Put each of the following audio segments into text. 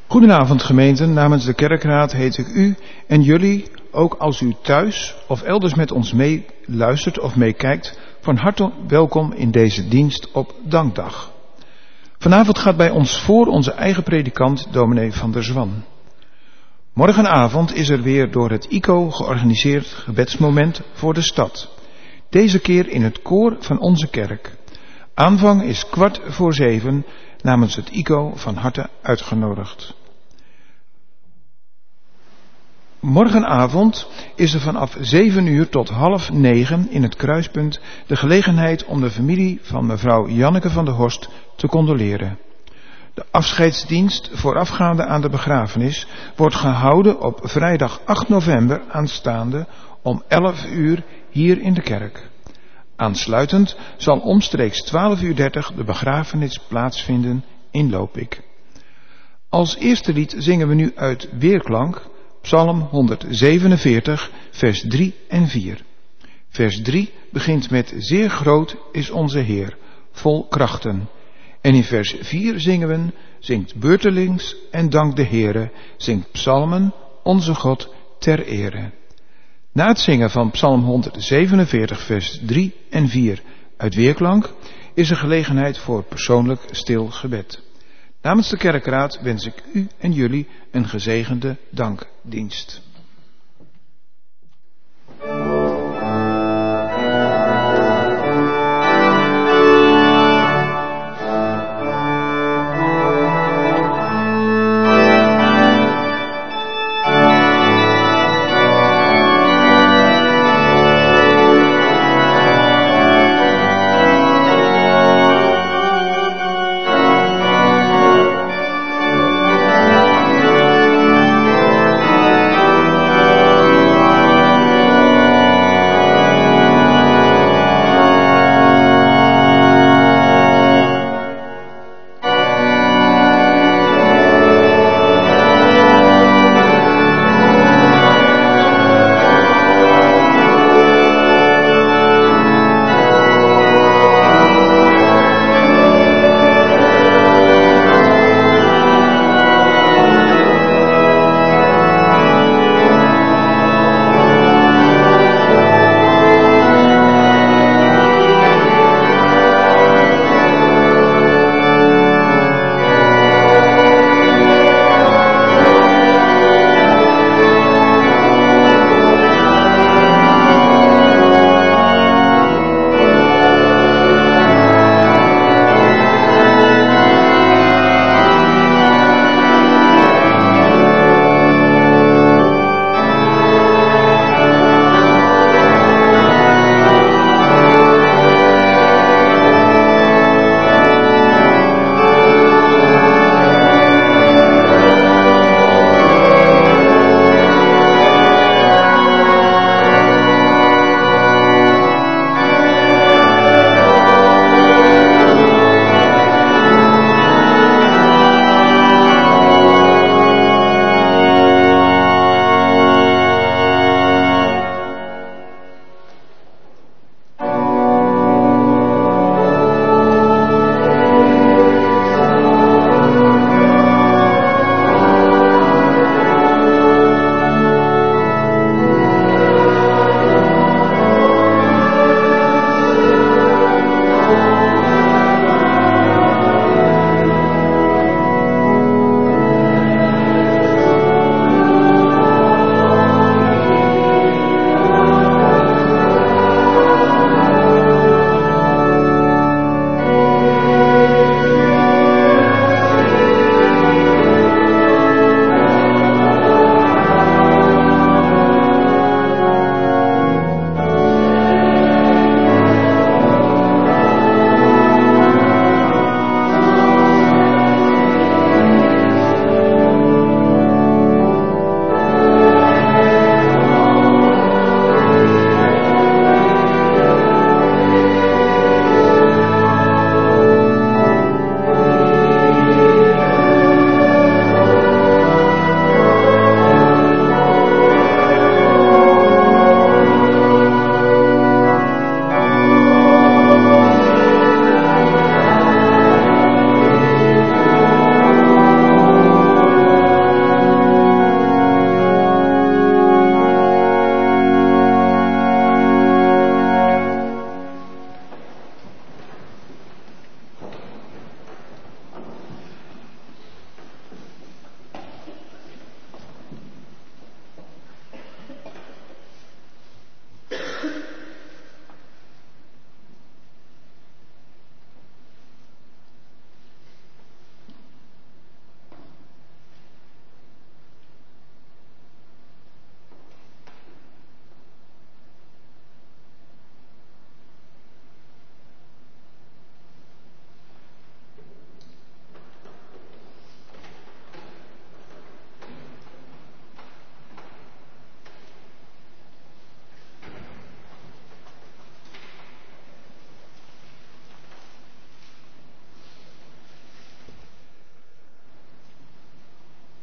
Goedenavond gemeente, namens de kerkraad heet ik u en jullie, ook als u thuis of elders met ons mee luistert of meekijkt, van harte welkom in deze dienst op Dankdag. Vanavond gaat bij ons voor onze eigen predikant, dominee Van der Zwan. Morgenavond is er weer door het ICO georganiseerd gebedsmoment voor de stad. Deze keer in het koor van onze kerk. Aanvang is 6:15, namens het ICO van harte uitgenodigd. Morgenavond is er vanaf 7 uur tot 8:30 in het kruispunt de gelegenheid om de familie van mevrouw Janneke van der Horst te condoleren. De afscheidsdienst voorafgaande aan de begrafenis wordt gehouden op vrijdag 8 november aanstaande om 11 uur hier in de kerk. Aansluitend zal omstreeks 12:30 de begrafenis plaatsvinden in Lopik. Als eerste lied zingen we nu uit Weerklank, Psalm 147, vers 3 en 4. Vers 3 begint met: Zeer groot is onze Heer, vol krachten. En in vers 4 zingen we: Zingt beurtelings en dank de Heere, zingt psalmen onze God ter ere. Na het zingen van Psalm 147, vers 3 en 4 uit Weerklank is er gelegenheid voor persoonlijk stil gebed. Namens de kerkraad wens ik u en jullie een gezegende dankdienst.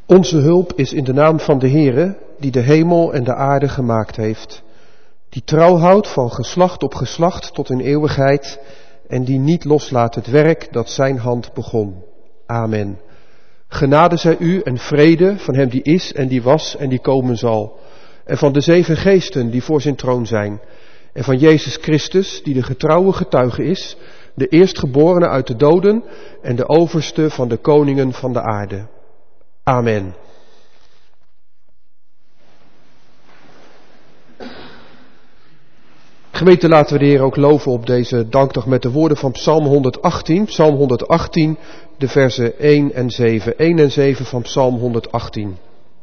Onze hulp is in de naam van de Heere, die de hemel en de aarde gemaakt heeft, die trouw houdt van geslacht op geslacht tot in eeuwigheid en die niet loslaat het werk dat zijn hand begon. Amen. Genade zij u en vrede van hem die is en die was en die komen zal, en van de 7 geesten die voor zijn troon zijn, en van Jezus Christus, die de getrouwe getuige is, de eerstgeborene uit de doden en de overste van de koningen van de aarde. Amen. Gemeente, laten we de Heer ook loven op deze dankdag met de woorden van Psalm 118. Psalm 118, de versen 1 en 7. 1 en 7 van Psalm 118.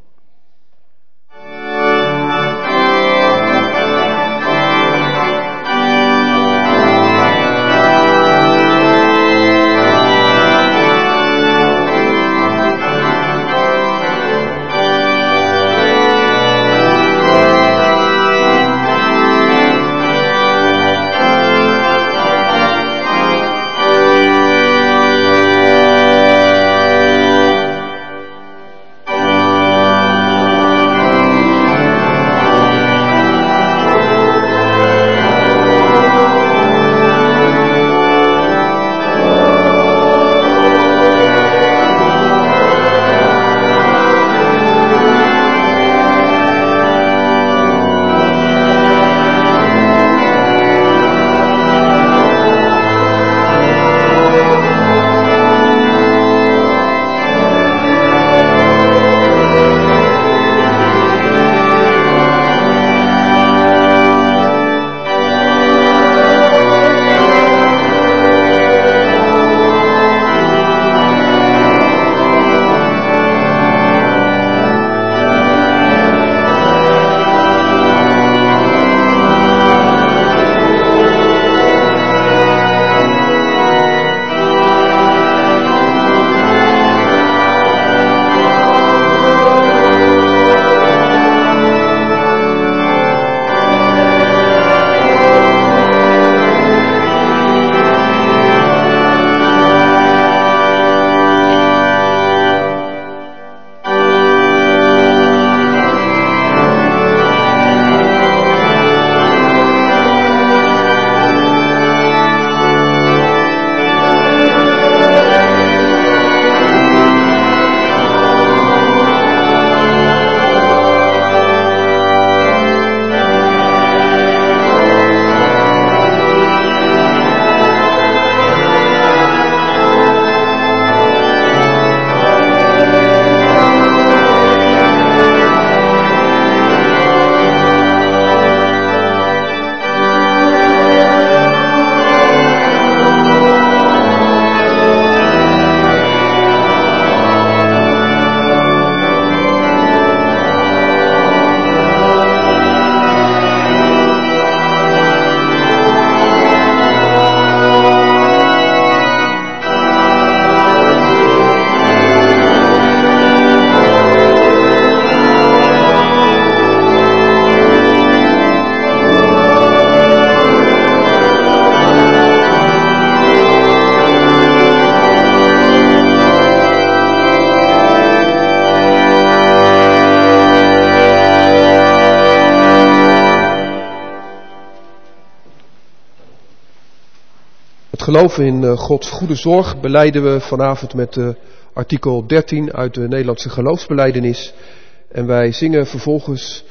Het geloof in Gods goede zorg belijden we vanavond met artikel 13 uit de Nederlandse geloofsbelijdenis. En wij zingen vervolgens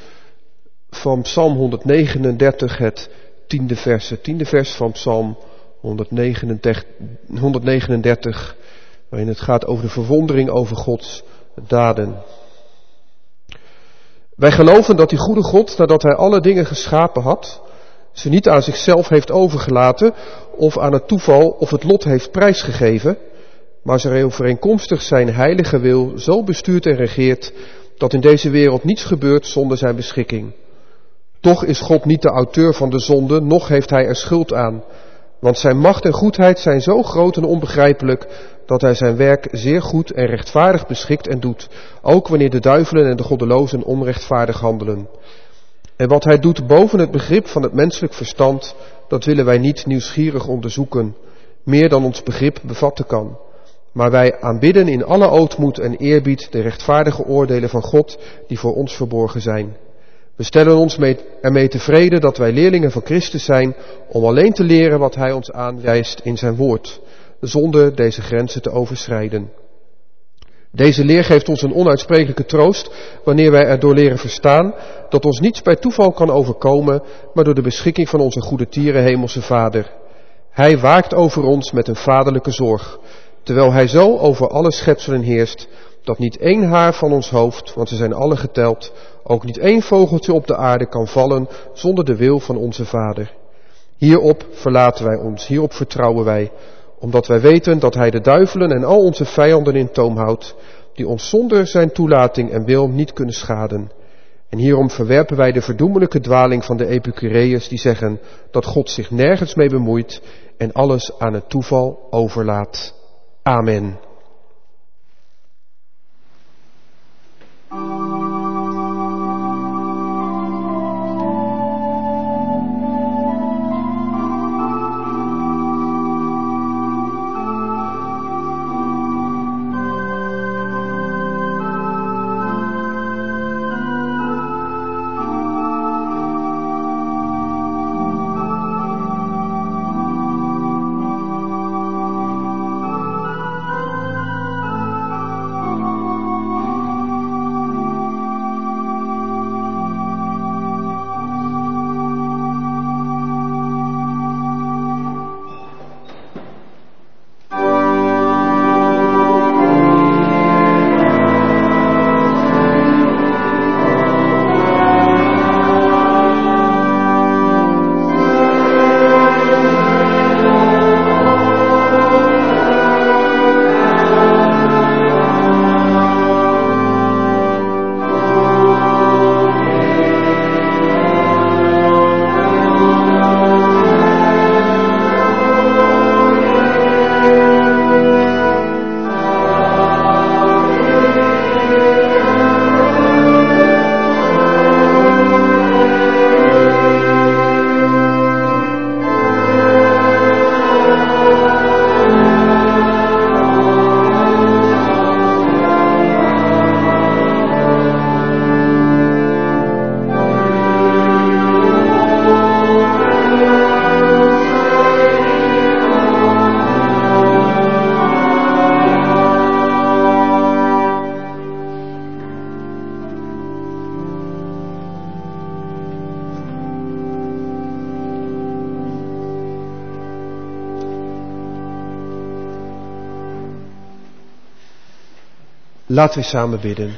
van Psalm 139 het 10e vers. Het 10e vers van Psalm 139, waarin het gaat over de verwondering over Gods daden. Wij geloven dat die goede God, nadat hij alle dingen geschapen had, ze niet aan zichzelf heeft overgelaten of aan het toeval of het lot heeft prijsgegeven, maar ze overeenkomstig zijn heilige wil zo bestuurt en regeert dat in deze wereld niets gebeurt zonder zijn beschikking. Toch is God niet de auteur van de zonde, noch heeft hij er schuld aan, want zijn macht en goedheid zijn zo groot en onbegrijpelijk dat hij zijn werk zeer goed en rechtvaardig beschikt en doet, ook wanneer de duivelen en de goddelozen onrechtvaardig handelen. En wat hij doet boven het begrip van het menselijk verstand, dat willen wij niet nieuwsgierig onderzoeken, meer dan ons begrip bevatten kan. Maar wij aanbidden in alle ootmoed en eerbied de rechtvaardige oordelen van God die voor ons verborgen zijn. We stellen ons ermee tevreden dat wij leerlingen van Christus zijn om alleen te leren wat Hij ons aanwijst in zijn woord, zonder deze grenzen te overschrijden. Deze leer geeft ons een onuitsprekelijke troost wanneer wij erdoor leren verstaan dat ons niets bij toeval kan overkomen, maar door de beschikking van onze goede tieren hemelse Vader. Hij waakt over ons met een vaderlijke zorg, terwijl Hij zo over alle schepselen heerst, dat niet één haar van ons hoofd, want ze zijn alle geteld, ook niet één vogeltje op de aarde kan vallen zonder de wil van onze Vader. Hierop verlaten wij ons, hierop vertrouwen wij, omdat wij weten dat Hij de duivelen en al onze vijanden in toom houdt, die ons zonder zijn toelating en wil niet kunnen schaden. En hierom verwerpen wij de verdoemelijke dwaling van de Epicureërs die zeggen dat God zich nergens mee bemoeit en alles aan het toeval overlaat. Amen. Laten we samen bidden.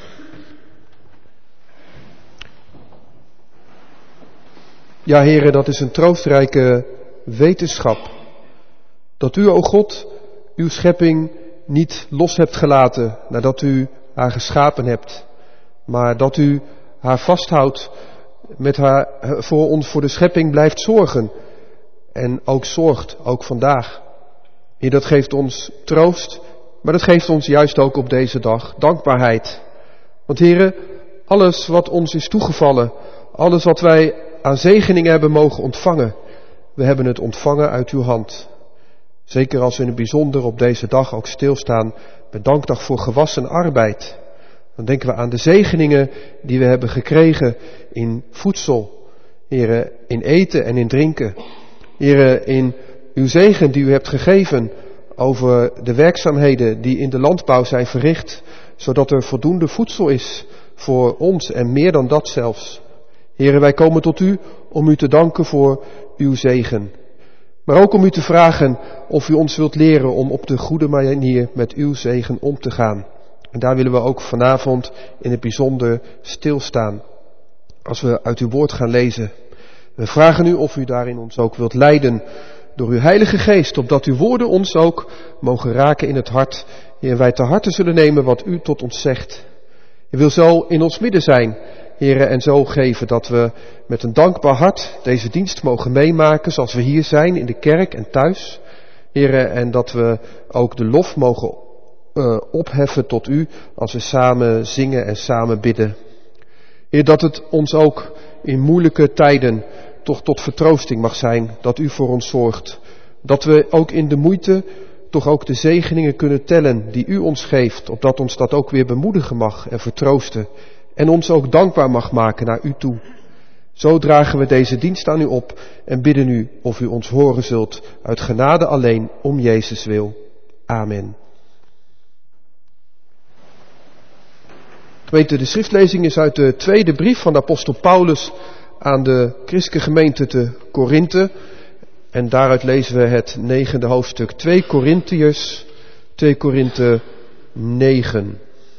Ja, Heere, dat is een troostrijke wetenschap. Dat u, o God, uw schepping niet los hebt gelaten nadat u haar geschapen hebt. Maar dat u haar vasthoudt, met haar voor de schepping blijft zorgen. En ook zorgt, ook vandaag. Heer, dat geeft ons troost. Maar dat geeft ons juist ook op deze dag dankbaarheid. Want Heere, alles wat ons is toegevallen, alles wat wij aan zegeningen hebben mogen ontvangen, we hebben het ontvangen uit uw hand. Zeker als we in het bijzonder op deze dag ook stilstaan met dankdag voor gewassen arbeid. Dan denken we aan de zegeningen die we hebben gekregen in voedsel. Heere, in eten en in drinken. Heere, in uw zegen die u hebt gegeven over de werkzaamheden die in de landbouw zijn verricht, zodat er voldoende voedsel is voor ons en meer dan dat zelfs. Heere, wij komen tot u om u te danken voor uw zegen. Maar ook om u te vragen of u ons wilt leren om op de goede manier met uw zegen om te gaan. En daar willen we ook vanavond in het bijzonder stilstaan, als we uit uw woord gaan lezen. We vragen u of u daarin ons ook wilt leiden door uw Heilige Geest, opdat uw woorden ons ook mogen raken in het hart. Heer, wij te harte zullen nemen wat u tot ons zegt. U wil zo in ons midden zijn, Heere, en zo geven dat we met een dankbaar hart deze dienst mogen meemaken, zoals we hier zijn in de kerk en thuis. Heere, en dat we ook de lof mogen opheffen tot u als we samen zingen en samen bidden. Heer, dat het ons ook in moeilijke tijden toch tot vertroosting mag zijn, dat u voor ons zorgt. Dat we ook in de moeite toch ook de zegeningen kunnen tellen die u ons geeft, opdat ons dat ook weer bemoedigen mag en vertroosten en ons ook dankbaar mag maken naar u toe. Zo dragen we deze dienst aan u op en bidden u of u ons horen zult uit genade alleen om Jezus wil. Amen. Gemeente, de schriftlezing is uit de tweede brief van de apostel Paulus aan de christelijke gemeente te Korinthe. En daaruit lezen we het 9e hoofdstuk, 2 Korintiërs, 2 Korinthe 9.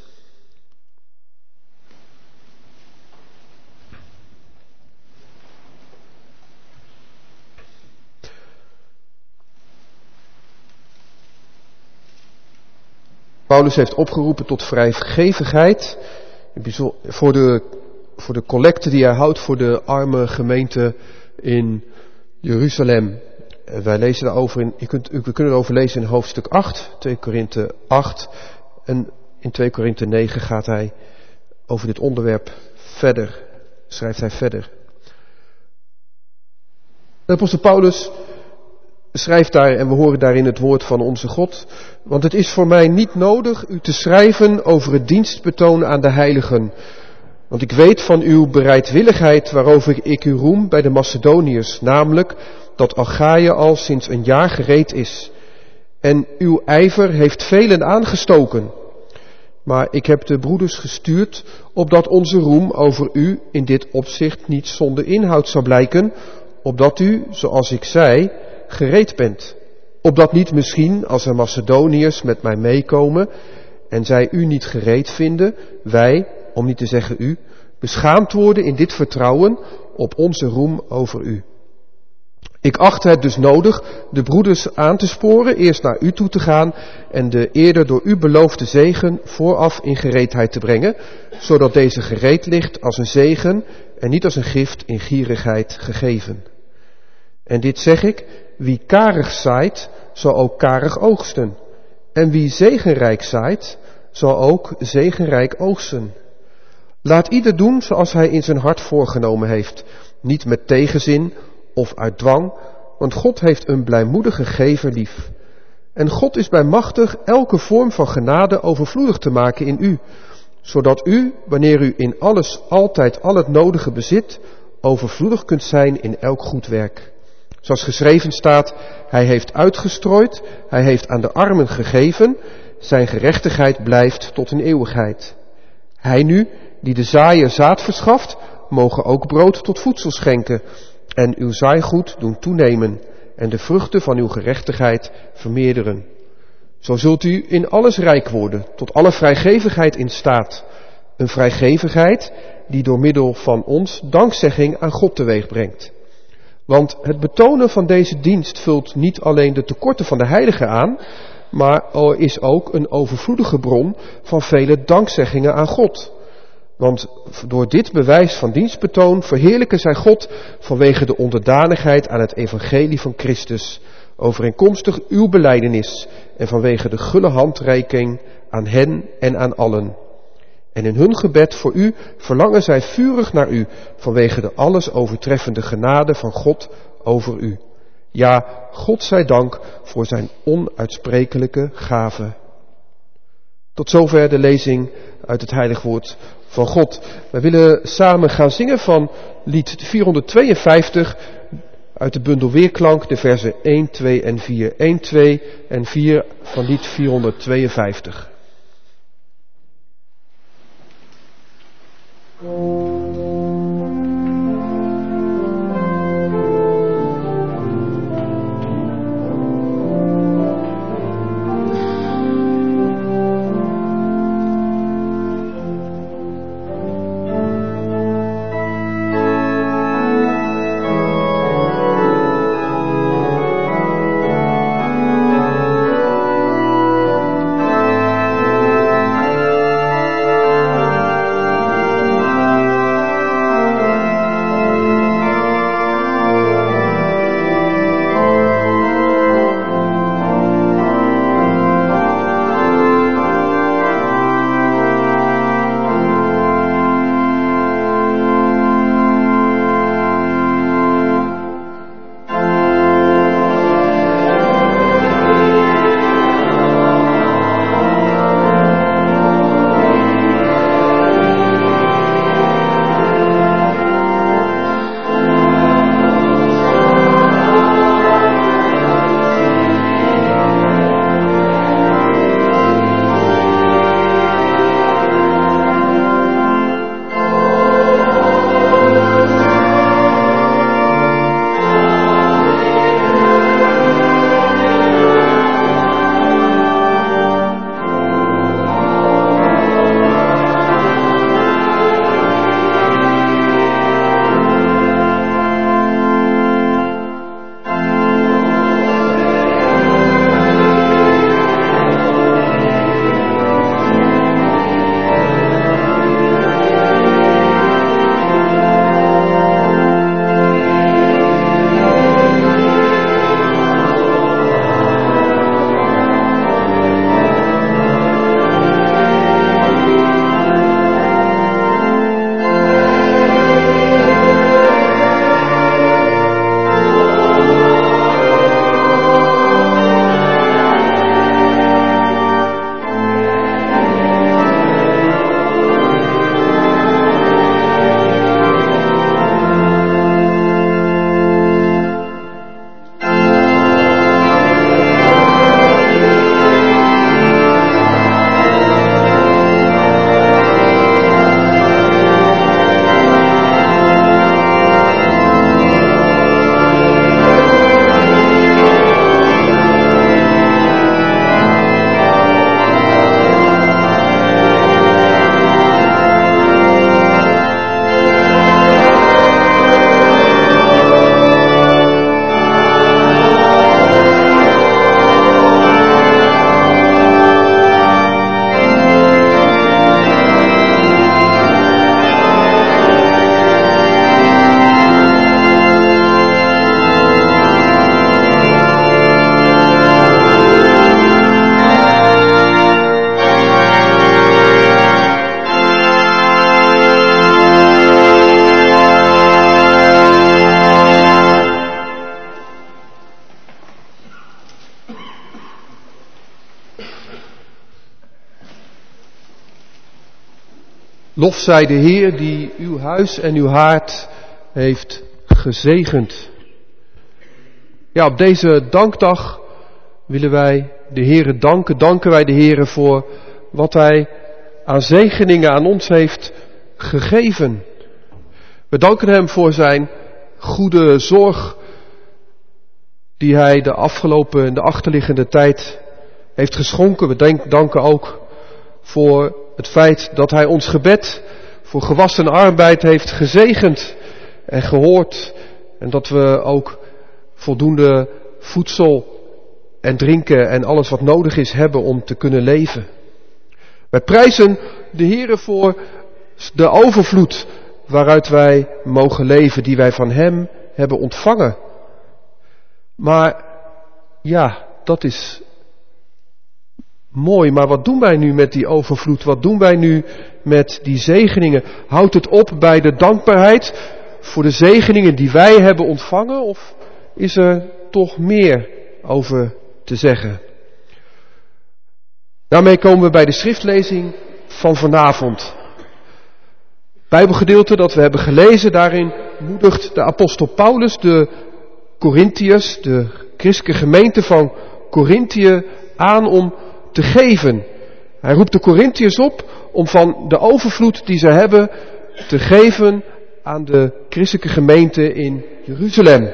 Paulus heeft opgeroepen tot vrijgevigheid voor de collecte die hij houdt voor de arme gemeente in Jeruzalem. Wij lezen daarover we kunnen erover lezen in hoofdstuk 8, 2 Korinthe 8. En in 2 Korinthe 9 gaat hij over dit onderwerp verder, schrijft hij verder. De apostel Paulus schrijft daar, en we horen daarin het woord van onze God: want het is voor mij niet nodig u te schrijven over het dienstbetoon aan de heiligen. Want ik weet van uw bereidwilligheid waarover ik u roem bij de Macedoniërs, namelijk dat Achaïe al sinds een jaar gereed is. En uw ijver heeft velen aangestoken. Maar ik heb de broeders gestuurd, opdat onze roem over u in dit opzicht niet zonder inhoud zou blijken, opdat u, zoals ik zei, gereed bent. Opdat niet misschien, als er Macedoniërs met mij meekomen en zij u niet gereed vinden, wij, om niet te zeggen u, beschaamd worden in dit vertrouwen op onze roem over u. Ik acht het dus nodig de broeders aan te sporen eerst naar u toe te gaan en de eerder door u beloofde zegen vooraf in gereedheid te brengen, zodat deze gereed ligt als een zegen en niet als een gift in gierigheid gegeven. En dit zeg ik: wie karig zaait, zal ook karig oogsten. En wie zegenrijk zaait, zal ook zegenrijk oogsten. Laat ieder doen zoals hij in zijn hart voorgenomen heeft, niet met tegenzin of uit dwang, want God heeft een blijmoedige gever lief. En God is bij machtig elke vorm van genade overvloedig te maken in u, zodat u, wanneer u in alles altijd al het nodige bezit, overvloedig kunt zijn in elk goed werk. Zoals geschreven staat: hij heeft uitgestrooid, hij heeft aan de armen gegeven, zijn gerechtigheid blijft tot in eeuwigheid. Hij nu, die de zaaier zaad verschaft, mogen ook brood tot voedsel schenken en uw zaaigoed doen toenemen en de vruchten van uw gerechtigheid vermeerderen. Zo zult u in alles rijk worden, tot alle vrijgevigheid in staat. Een vrijgevigheid die door middel van ons dankzegging aan God teweeg brengt. Want het betonen van deze dienst vult niet alleen de tekorten van de heiligen aan, maar is ook een overvloedige bron van vele dankzeggingen aan God. Want door dit bewijs van dienstbetoon verheerlijken zij God vanwege de onderdanigheid aan het evangelie van Christus, overeenkomstig uw belijdenis en vanwege de gulle handreiking aan hen en aan allen. En in hun gebed voor u verlangen zij vurig naar u vanwege de alles overtreffende genade van God over u. Ja, God zij dank voor zijn onuitsprekelijke gave. Tot zover de lezing uit het heilig woord van God. Wij willen samen gaan zingen van lied 452 uit de bundel Weerklank, de versen 1, 2 en 4. 1, 2 en 4 van lied 452. Lof zij de Heer die uw huis en uw haard heeft gezegend. Ja, op deze dankdag willen wij de Heere danken. Danken wij de Heere voor wat Hij aan zegeningen aan ons heeft gegeven. We danken Hem voor zijn goede zorg die Hij de afgelopen en de achterliggende tijd heeft geschonken. We danken ook voor het feit dat Hij ons gebed voor gewassen arbeid heeft gezegend en gehoord. En dat we ook voldoende voedsel en drinken en alles wat nodig is hebben om te kunnen leven. Wij prijzen de Heere voor de overvloed waaruit wij mogen leven, die wij van Hem hebben ontvangen. Maar ja, dat is mooi, maar wat doen wij nu met die overvloed? Wat doen wij nu met die zegeningen? Houdt het op bij de dankbaarheid voor de zegeningen die wij hebben ontvangen? Of is er toch meer over te zeggen? Daarmee komen we bij de schriftlezing van vanavond. Bijbelgedeelte dat we hebben gelezen, daarin moedigt de apostel Paulus de Korintiërs, de christelijke gemeente van Korinthië, aan om te geven. Hij roept de Korintiërs op om van de overvloed die ze hebben te geven aan de christelijke gemeente in Jeruzalem,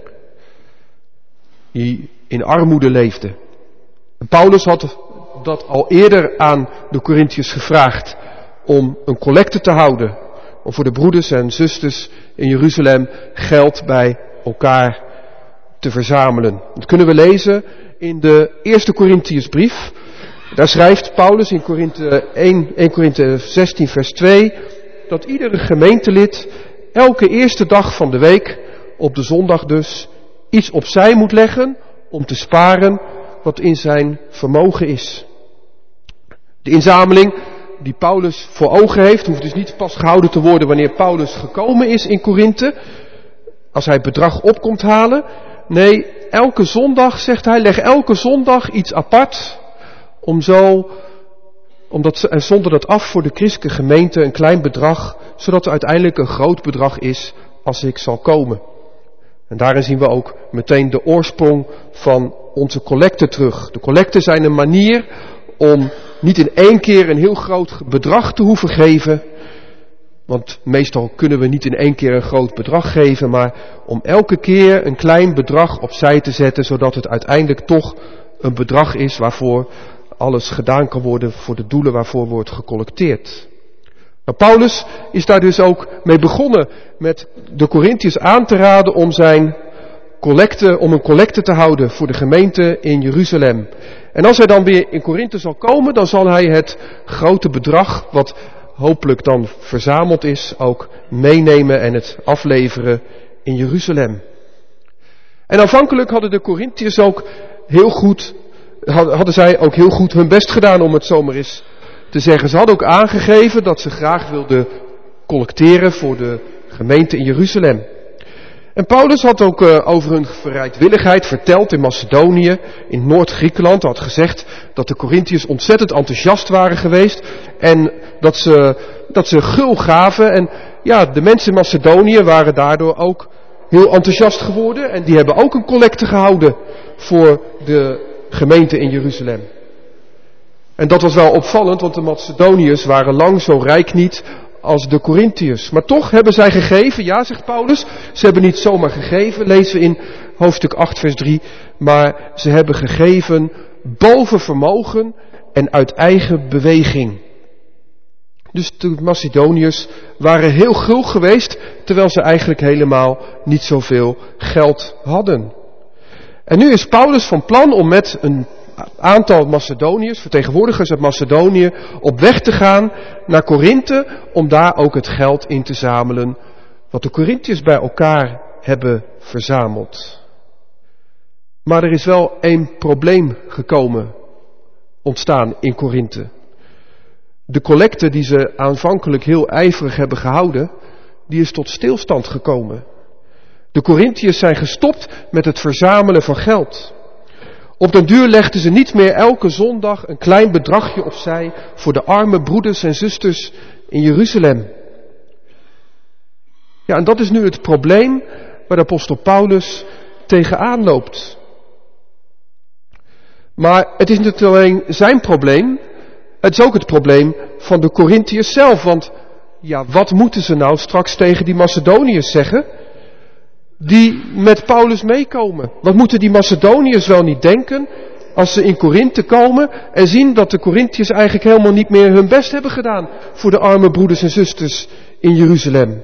die in armoede leefde. En Paulus had dat al eerder aan de Korintiërs gevraagd om een collecte te houden, om voor de broeders en zusters in Jeruzalem geld bij elkaar te verzamelen. Dat kunnen we lezen in de eerste Korintiërsbrief. Daar schrijft Paulus in 1 Korinthe 16 vers 2 dat iedere gemeentelid elke eerste dag van de week, op de zondag dus, iets opzij moet leggen om te sparen wat in zijn vermogen is. De inzameling die Paulus voor ogen heeft, hoeft dus niet pas gehouden te worden wanneer Paulus gekomen is in Korinthe, als hij het bedrag op komt halen. Nee, elke zondag, zegt hij, leg elke zondag iets apart en zonder dat af voor de christelijke gemeente een klein bedrag, zodat er uiteindelijk een groot bedrag is als ik zal komen. En daarin zien we ook meteen de oorsprong van onze collecten terug. De collecten zijn een manier om niet in één keer een heel groot bedrag te hoeven geven. Want meestal kunnen we niet in één keer een groot bedrag geven, maar om elke keer een klein bedrag opzij te zetten, zodat het uiteindelijk toch een bedrag is waarvoor alles gedaan kan worden voor de doelen waarvoor wordt gecollecteerd. Nou, Paulus is daar dus ook mee begonnen met de Korintiërs aan te raden om een collecte te houden voor de gemeente in Jeruzalem. En als hij dan weer in Korinthe zal komen, dan zal hij het grote bedrag, wat hopelijk dan verzameld is, ook meenemen en het afleveren in Jeruzalem. En aanvankelijk hadden de Korintiërs ook hadden zij ook heel goed hun best gedaan, om het zo maar eens te zeggen. Ze hadden ook aangegeven dat ze graag wilden collecteren voor de gemeente in Jeruzalem. En Paulus had ook over hun bereidwilligheid verteld in Macedonië, in Noord-Griekenland. Hij had gezegd dat de Korintiërs ontzettend enthousiast waren geweest en dat ze gul gaven. En ja, de mensen in Macedonië waren daardoor ook heel enthousiast geworden en die hebben ook een collecte gehouden voor de gemeente in Jeruzalem. En dat was wel opvallend, want de Macedoniërs waren lang zo rijk niet als de Korintiërs. Maar toch hebben zij gegeven, ja, zegt Paulus, ze hebben niet zomaar gegeven, lezen we in hoofdstuk 8 vers 3, maar ze hebben gegeven boven vermogen en uit eigen beweging. Dus de Macedoniërs waren heel gul geweest, terwijl ze eigenlijk helemaal niet zoveel geld hadden. En nu is Paulus van plan om met een aantal Macedoniërs, vertegenwoordigers uit Macedonië, op weg te gaan naar Korinthe, om daar ook het geld in te zamelen wat de Korintiërs bij elkaar hebben verzameld. Maar er is wel één probleem ontstaan in Korinthe. De collecte die ze aanvankelijk heel ijverig hebben gehouden, die is tot stilstand gekomen. De Korintiërs zijn gestopt met het verzamelen van geld. Op den duur legden ze niet meer elke zondag een klein bedragje opzij voor de arme broeders en zusters in Jeruzalem. Ja, en dat is nu het probleem waar de apostel Paulus tegenaan loopt. Maar het is niet alleen zijn probleem, het is ook het probleem van de Korintiërs zelf. Want ja, wat moeten ze nou straks tegen die Macedoniërs zeggen die met Paulus meekomen? Wat moeten die Macedoniërs wel niet denken als ze in Korinthe komen en zien dat de Korintiërs eigenlijk helemaal niet meer hun best hebben gedaan voor de arme broeders en zusters in Jeruzalem?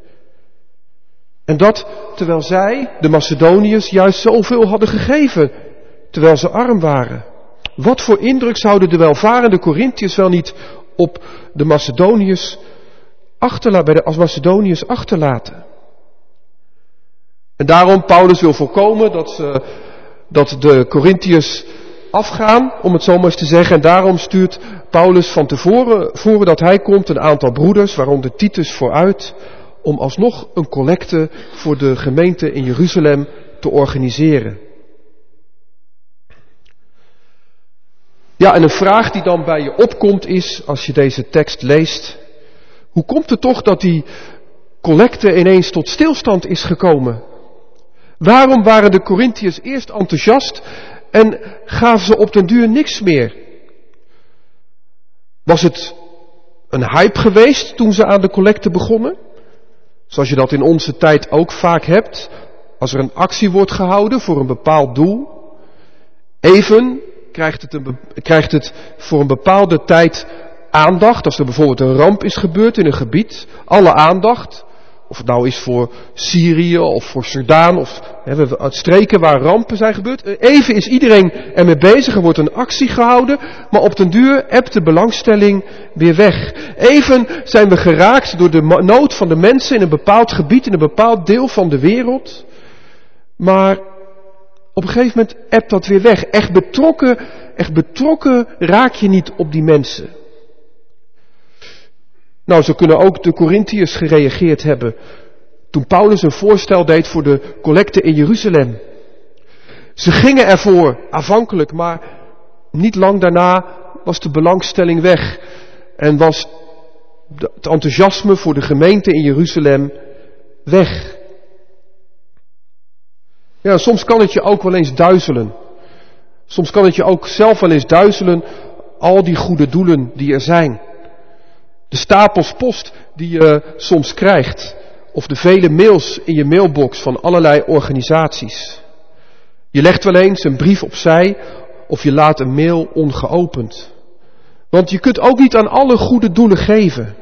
En dat terwijl zij, de Macedoniërs, juist zoveel hadden gegeven, terwijl ze arm waren. Wat voor indruk zouden de welvarende Korintiërs wel niet op de Macedoniërs als Macedoniërs achterlaten? En daarom, Paulus wil voorkomen dat de Korintiërs afgaan, om het zo maar eens te zeggen. En daarom stuurt Paulus van tevoren, voordat hij komt, een aantal broeders, waaronder Titus, vooruit, om alsnog een collecte voor de gemeente in Jeruzalem te organiseren. Ja, en een vraag die dan bij je opkomt is, als je deze tekst leest, hoe komt het toch dat die collecte ineens tot stilstand is gekomen? Waarom waren de Korintiërs eerst enthousiast en gaven ze op den duur niks meer? Was het een hype geweest toen ze aan de collecte begonnen? Zoals je dat in onze tijd ook vaak hebt, als er een actie wordt gehouden voor een bepaald doel. Even krijgt het voor een bepaalde tijd aandacht, als er bijvoorbeeld een ramp is gebeurd in een gebied, alle aandacht. Of het nou is voor Syrië of voor Sudan of uit streken waar rampen zijn gebeurd. Even is iedereen ermee bezig, er wordt een actie gehouden, maar op den duur ebt de belangstelling weer weg. Even zijn we geraakt door de nood van de mensen in een bepaald gebied, in een bepaald deel van de wereld. Maar op een gegeven moment ebt dat weer weg. Echt betrokken raak je niet op die mensen. Nou, zo kunnen ook de Korintiërs gereageerd hebben toen Paulus een voorstel deed voor de collecte in Jeruzalem. Ze gingen ervoor, aanvankelijk, maar niet lang daarna was de belangstelling weg en was het enthousiasme voor de gemeente in Jeruzalem weg. Ja, soms kan het je ook wel eens duizelen. Soms kan het je ook zelf wel eens duizelen, al die goede doelen die er zijn. De stapels post die je soms krijgt. Of de vele mails in je mailbox van allerlei organisaties. Je legt wel eens een brief opzij of je laat een mail ongeopend. Want je kunt ook niet aan alle goede doelen geven.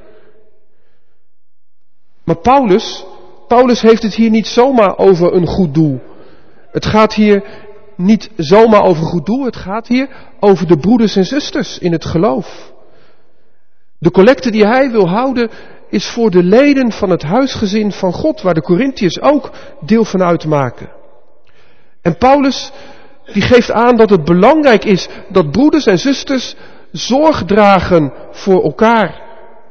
Maar Paulus heeft het hier niet zomaar over een goed doel. Het gaat hier niet zomaar over een goed doel. Het gaat hier over de broeders en zusters in het geloof. De collecte die hij wil houden is voor de leden van het huisgezin van God, waar de Korintiërs ook deel van uitmaken. En Paulus die geeft aan dat het belangrijk is dat broeders en zusters zorg dragen voor elkaar.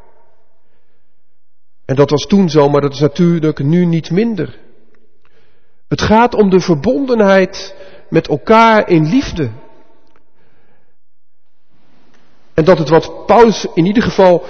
En dat was toen zo, maar dat is natuurlijk nu niet minder. Het gaat om de verbondenheid met elkaar in liefde. En dat is wat Paulus in ieder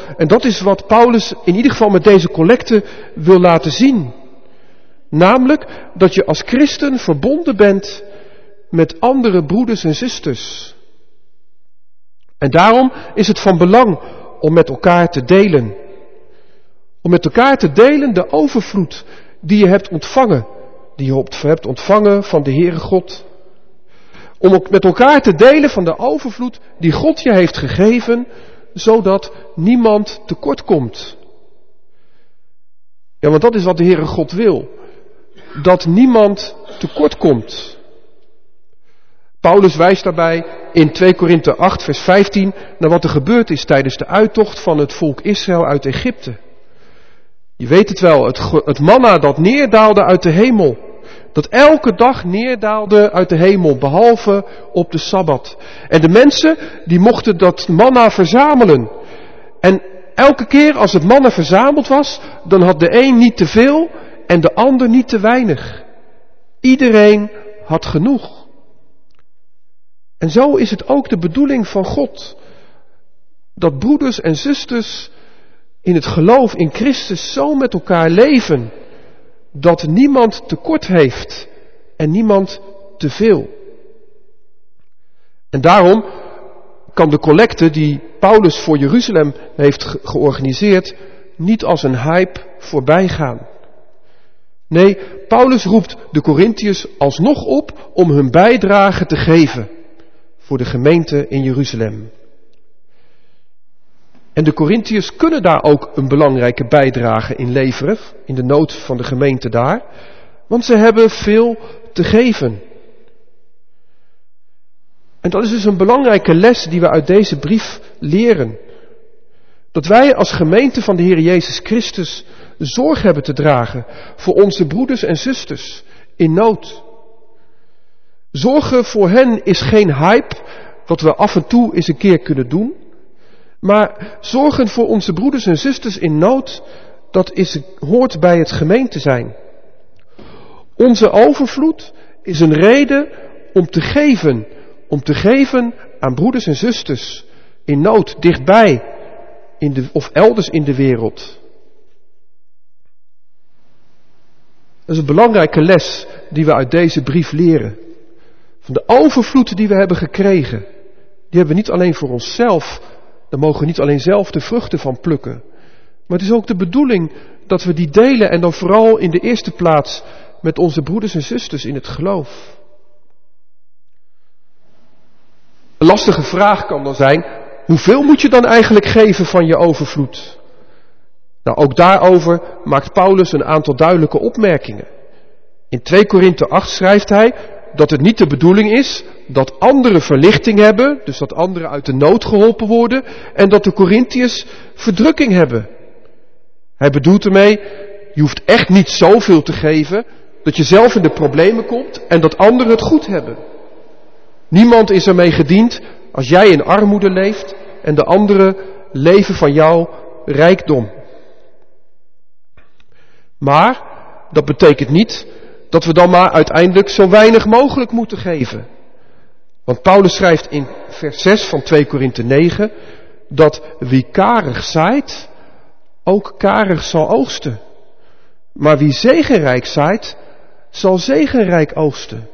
geval met deze collecte wil laten zien. Namelijk dat je als christen verbonden bent met andere broeders en zusters. En daarom is het van belang om met elkaar te delen. Om met elkaar te delen de overvloed die je hebt ontvangen. Die je hebt ontvangen van de Heere God. Om ook met elkaar te delen van de overvloed die God je heeft gegeven, zodat niemand tekort komt. Ja, want dat is wat de Heere God wil. Dat niemand tekort komt. Paulus wijst daarbij in 2 Korinthe 8 vers 15 naar wat er gebeurd is tijdens de uittocht van het volk Israël uit Egypte. Je weet het wel, het manna dat neerdaalde uit de hemel. Dat elke dag neerdaalde uit de hemel, behalve op de Sabbat. En de mensen, die mochten dat manna verzamelen. En elke keer als het manna verzameld was, dan had de een niet te veel en de ander niet te weinig. Iedereen had genoeg. En zo is het ook de bedoeling van God. Dat broeders en zusters in het geloof in Christus zo met elkaar leven dat niemand tekort heeft en niemand te veel. En daarom kan de collecte die Paulus voor Jeruzalem heeft georganiseerd niet als een hype voorbij gaan. Nee, Paulus roept de Korintiërs alsnog op om hun bijdrage te geven voor de gemeente in Jeruzalem. En de Korintiërs kunnen daar ook een belangrijke bijdrage in leveren, in de nood van de gemeente daar, want ze hebben veel te geven. En dat is dus een belangrijke les die we uit deze brief leren. Dat wij als gemeente van de Heer Jezus Christus zorg hebben te dragen voor onze broeders en zusters in nood. Zorgen voor hen is geen hype, wat we af en toe eens een keer kunnen doen. Maar zorgen voor onze broeders en zusters in nood, dat hoort bij het gemeente zijn. Onze overvloed is een reden om te geven. Om te geven aan broeders en zusters in nood, dichtbij of elders in de wereld. Dat is een belangrijke les die we uit deze brief leren. Van de overvloed die we hebben gekregen, die hebben we niet alleen voor onszelf, daar mogen we niet alleen zelf de vruchten van plukken. Maar het is ook de bedoeling dat we die delen en dan vooral in de eerste plaats met onze broeders en zusters in het geloof. Een lastige vraag kan dan zijn, hoeveel moet je dan eigenlijk geven van je overvloed? Nou, ook daarover maakt Paulus een aantal duidelijke opmerkingen. In 2 Korinthe 8 schrijft hij dat het niet de bedoeling is dat anderen verlichting hebben, dus dat anderen uit de nood geholpen worden, en dat de Korintiërs verdrukking hebben. Hij bedoelt ermee, je hoeft echt niet zoveel te geven, dat je zelf in de problemen komt en dat anderen het goed hebben. Niemand is ermee gediend als jij in armoede leeft en de anderen leven van jouw rijkdom. Maar dat betekent niet dat we dan maar uiteindelijk zo weinig mogelijk moeten geven. Want Paulus schrijft in vers 6 van 2 Korinthe 9 dat wie karig zaait, ook karig zal oogsten. Maar wie zegenrijk zaait, zal zegenrijk oogsten.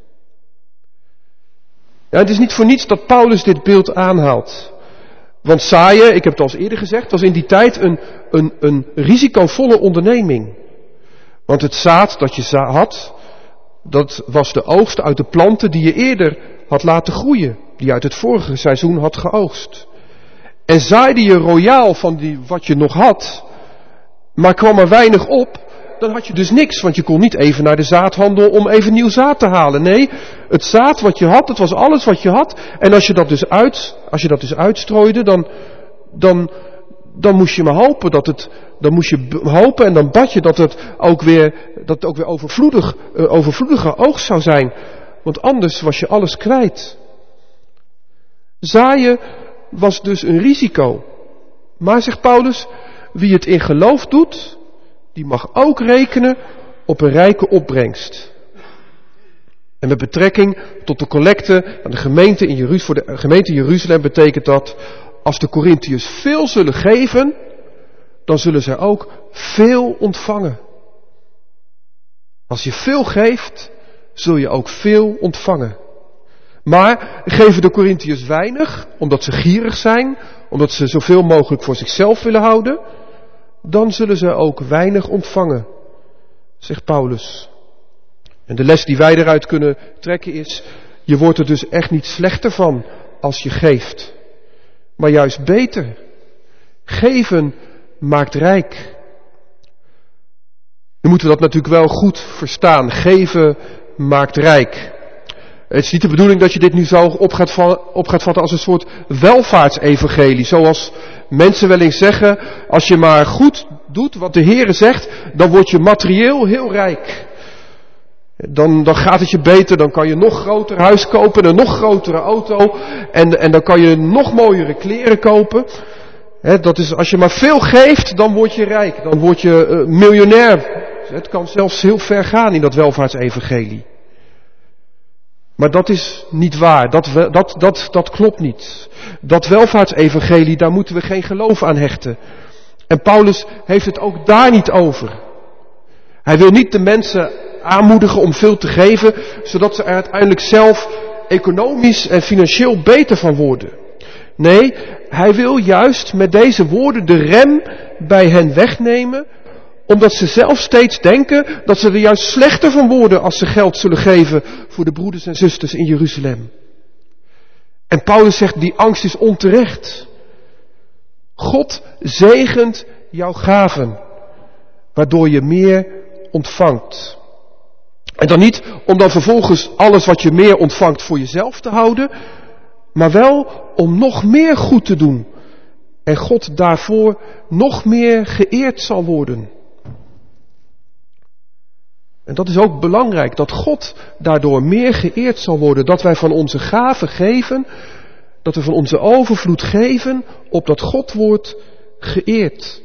Ja, het is niet voor niets dat Paulus dit beeld aanhaalt. Want zaaien, ik heb het al eens eerder gezegd, was in die tijd een risicovolle onderneming. Want het zaad dat je had, dat was de oogst uit de planten die je eerder had laten groeien. Die je uit het vorige seizoen had geoogst. En zaaide je royaal van wat je nog had, maar kwam er weinig op, dan had je dus niks. Want je kon niet even naar de zaadhandel om even nieuw zaad te halen. Nee, het zaad wat je had, dat was alles wat je had. En als je dat dus uitstrooide, dan moest je maar hopen dan moest je hopen en dan bad je dat het ook weer overvloedige oogst zou zijn. Want anders was je alles kwijt. Zaaien was dus een risico. Maar, zegt Paulus, wie het in geloof doet, die mag ook rekenen op een rijke opbrengst. En met betrekking tot de collecte aan de gemeente voor de gemeente in Jeruzalem betekent dat, als de Korintiërs veel zullen geven, dan zullen zij ook veel ontvangen. Als je veel geeft, zul je ook veel ontvangen. Maar geven de Korintiërs weinig, omdat ze gierig zijn, omdat ze zoveel mogelijk voor zichzelf willen houden, dan zullen ze ook weinig ontvangen, zegt Paulus. En de les die wij eruit kunnen trekken is, je wordt er dus echt niet slechter van als je geeft, maar juist beter. Geven maakt rijk. Nu moeten we dat natuurlijk wel goed verstaan. Geven maakt rijk. Het is niet de bedoeling dat je dit nu zo op gaat vatten als een soort welvaartsevangelie. Zoals mensen wel eens zeggen, als je maar goed doet wat de Heere zegt, dan word je materieel heel rijk. Dan gaat het je beter, dan kan je nog groter huis kopen, een nog grotere auto en dan kan je nog mooiere kleren kopen. Dat is, als je maar veel geeft, dan word je rijk, dan word je miljonair. Het kan zelfs heel ver gaan in dat welvaartsevangelie. Maar dat is niet waar, dat klopt niet. Dat welvaartsevangelie, daar moeten we geen geloof aan hechten. En Paulus heeft het ook daar niet over. Hij wil niet de mensen aanmoedigen om veel te geven, zodat ze er uiteindelijk zelf economisch en financieel beter van worden. Nee, hij wil juist met deze woorden de rem bij hen wegnemen, omdat ze zelf steeds denken dat ze er juist slechter van worden als ze geld zullen geven voor de broeders en zusters in Jeruzalem. En Paulus zegt, die angst is onterecht. God zegent jouw gaven, waardoor je meer ontvangt. En dan niet om dan vervolgens alles wat je meer ontvangt voor jezelf te houden, maar wel om nog meer goed te doen. En God daarvoor nog meer geëerd zal worden. En dat is ook belangrijk, dat God daardoor meer geëerd zal worden. Dat wij van onze gaven geven, dat we van onze overvloed geven, opdat God wordt geëerd.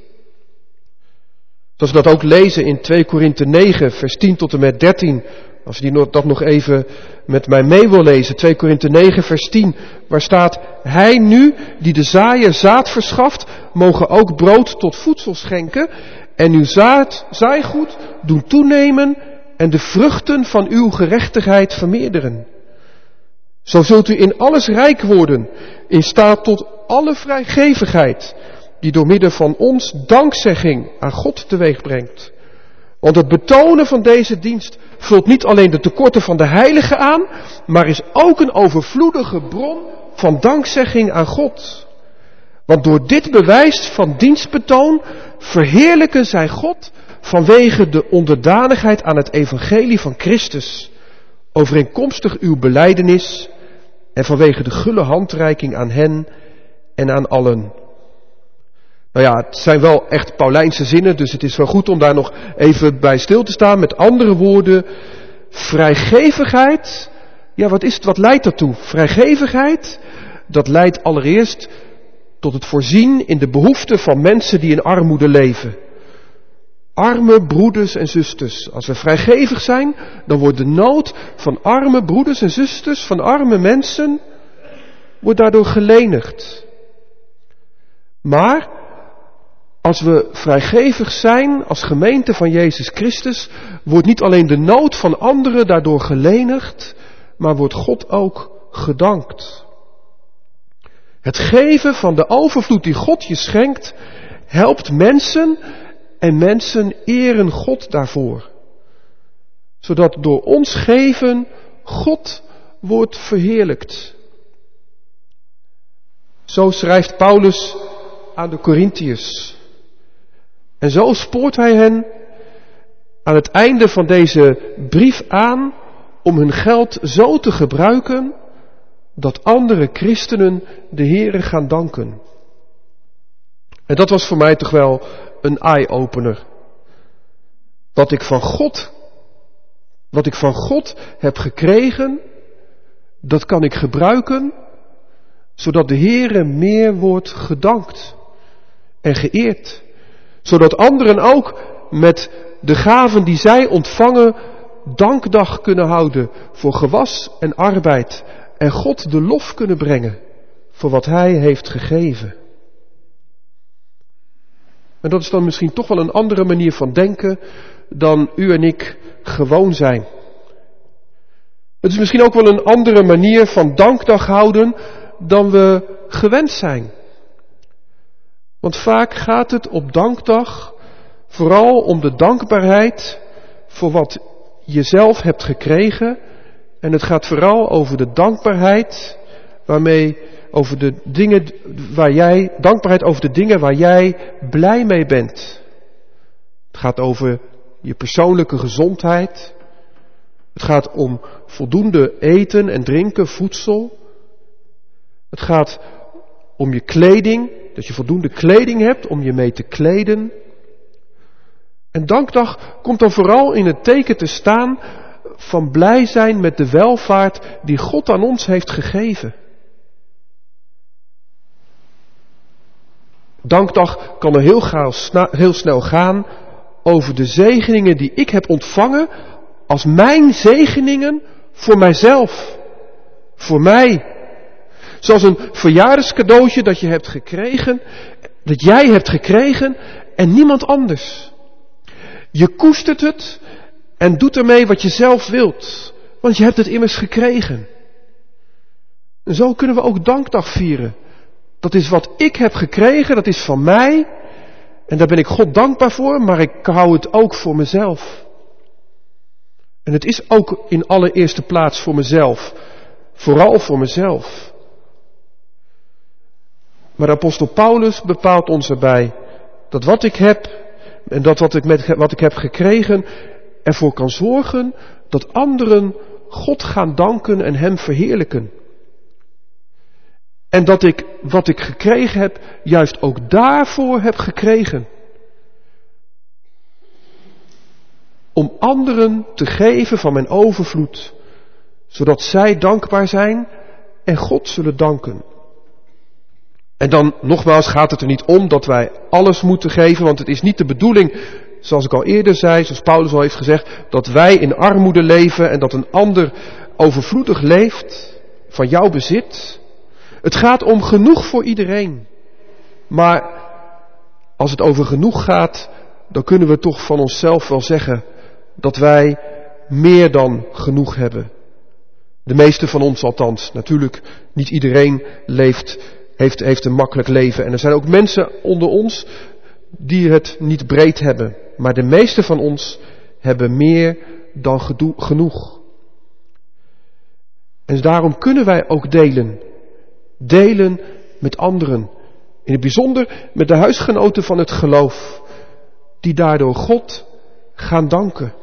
Zoals we dat ook lezen in 2 Korinthe 9, vers 10 tot en met 13. Als je dat nog even met mij mee wil lezen. 2 Korinthe 9, vers 10. Waar staat, hij nu die de zaaier zaad verschaft, mogen ook brood tot voedsel schenken. En uw zaaigoed doen toenemen en de vruchten van uw gerechtigheid vermeerderen. Zo zult u in alles rijk worden, in staat tot alle vrijgevigheid, die door middel van ons dankzegging aan God teweeg brengt. Want het betonen van deze dienst vult niet alleen de tekorten van de heiligen aan, maar is ook een overvloedige bron van dankzegging aan God. Want door dit bewijs van dienstbetoon verheerlijken zij God vanwege de onderdanigheid aan het evangelie van Christus, overeenkomstig uw belijdenis en vanwege de gulle handreiking aan hen en aan allen. Nou ja, het zijn wel echt Paulijnse zinnen, dus het is wel goed om daar nog even bij stil te staan. Met andere woorden, vrijgevigheid, ja, wat is het, wat leidt daartoe? Vrijgevigheid, dat leidt allereerst tot het voorzien in de behoeften van mensen die in armoede leven. Arme broeders en zusters. Als we vrijgevig zijn, dan wordt de nood van arme broeders en zusters, van arme mensen, wordt daardoor gelenigd. Maar als we vrijgevig zijn als gemeente van Jezus Christus, wordt niet alleen de nood van anderen daardoor gelenigd, maar wordt God ook gedankt. Het geven van de overvloed die God je schenkt, helpt mensen en mensen eren God daarvoor. Zodat door ons geven God wordt verheerlijkt. Zo schrijft Paulus aan de Korintiërs. En zo spoort hij hen aan het einde van deze brief aan om hun geld zo te gebruiken dat andere christenen de Heere gaan danken. En dat was voor mij toch wel een eye-opener. Wat ik van God heb gekregen, dat kan ik gebruiken, zodat de Heere meer wordt gedankt en geëerd. Zodat anderen ook met de gaven die zij ontvangen, dankdag kunnen houden voor gewas en arbeid. En God de lof kunnen brengen voor wat Hij heeft gegeven. En dat is dan misschien toch wel een andere manier van denken dan u en ik gewoon zijn. Het is misschien ook wel een andere manier van dankdag houden dan we gewend zijn. Want vaak gaat het op dankdag vooral om de dankbaarheid voor wat je zelf hebt gekregen. En het gaat vooral over de dankbaarheid over de dingen waar jij blij mee bent. Het gaat over je persoonlijke gezondheid. Het gaat om voldoende eten en drinken, voedsel. Het gaat om je kleding, dat je voldoende kleding hebt om je mee te kleden. En dankdag komt dan vooral in het teken te staan van blij zijn met de welvaart die God aan ons heeft gegeven. Dankdag kan er heel snel gaan over de zegeningen die ik heb ontvangen als mijn zegeningen voor mijzelf. Voor mij. Zoals een verjaardagscadeautje dat je hebt gekregen dat jij hebt gekregen en niemand anders. Je koestert het en doet ermee wat je zelf wilt, want je hebt het immers gekregen. En zo kunnen we ook dankdag vieren. Dat is wat ik heb gekregen, dat is van mij. En daar ben ik God dankbaar voor, maar ik hou het ook voor mezelf. En het is ook in allereerste plaats voor mezelf. Vooral voor mezelf. Maar apostel Paulus bepaalt ons erbij dat wat ik heb en dat wat ik heb gekregen ervoor kan zorgen dat anderen God gaan danken en hem verheerlijken. En dat ik wat ik gekregen heb juist ook daarvoor heb gekregen. Om anderen te geven van mijn overvloed, zodat zij dankbaar zijn en God zullen danken. En dan nogmaals gaat het er niet om dat wij alles moeten geven, want het is niet de bedoeling, zoals ik al eerder zei, zoals Paulus al heeft gezegd, dat wij in armoede leven en dat een ander overvloedig leeft van jouw bezit. Het gaat om genoeg voor iedereen. Maar als het over genoeg gaat, dan kunnen we toch van onszelf wel zeggen dat wij meer dan genoeg hebben. De meeste van ons althans. Natuurlijk, niet iedereen heeft een makkelijk leven. En er zijn ook mensen onder ons die het niet breed hebben. Maar de meeste van ons hebben meer dan genoeg. En daarom kunnen wij ook delen. Delen met anderen. In het bijzonder met de huisgenoten van het geloof. Die daardoor God gaan danken.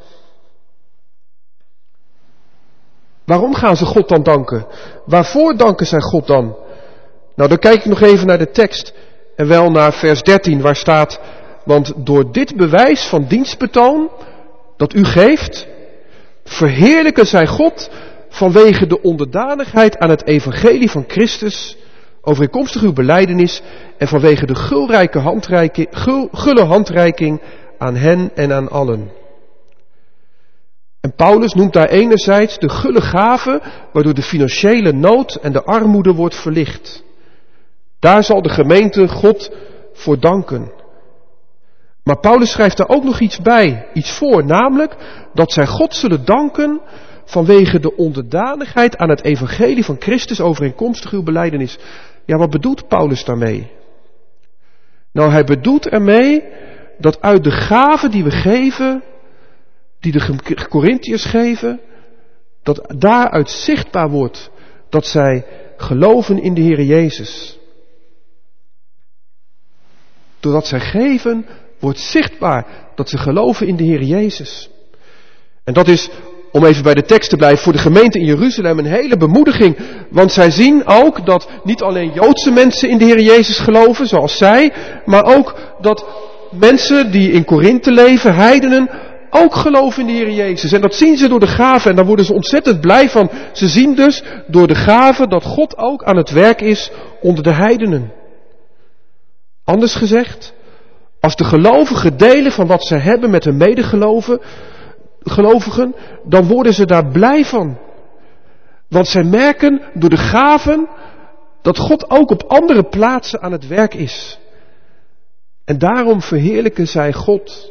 Waarom gaan ze God dan danken? Waarvoor danken zij God dan? Nou, dan kijk ik nog even naar de tekst. En wel naar vers 13 waar staat: want door dit bewijs van dienstbetoon dat u geeft, verheerlijken zij God vanwege de onderdanigheid aan het evangelie van Christus, overeenkomstig uw belijdenis, en vanwege de gulle handreiking aan hen en aan allen. En Paulus noemt daar enerzijds de gulle gave, waardoor de financiële nood en de armoede wordt verlicht. Daar zal de gemeente God voor danken. Maar Paulus schrijft daar ook nog iets bij, iets voor, namelijk dat zij God zullen danken vanwege de onderdanigheid aan het evangelie van Christus, overeenkomstig uw belijdenis. Ja, wat bedoelt Paulus daarmee? Nou, hij bedoelt ermee dat uit de gaven die we geven, die de Korintiërs geven, dat daaruit zichtbaar wordt dat zij geloven in de Heer Jezus. Doordat zij geven, wordt zichtbaar dat ze geloven in de Heer Jezus. En dat is, om even bij de tekst te blijven, voor de gemeente in Jeruzalem een hele bemoediging. Want zij zien ook dat niet alleen Joodse mensen in de Heer Jezus geloven, zoals zij, maar ook dat mensen die in Korinthe leven, heidenen, ook geloven in de Heer Jezus. En dat zien ze door de gaven en daar worden ze ontzettend blij van. Ze zien dus door de gaven dat God ook aan het werk is onder de heidenen. Anders gezegd, als de gelovigen delen van wat ze hebben met hun medegelovigen, dan worden ze daar blij van. Want zij merken door de gaven dat God ook op andere plaatsen aan het werk is. En daarom verheerlijken zij God.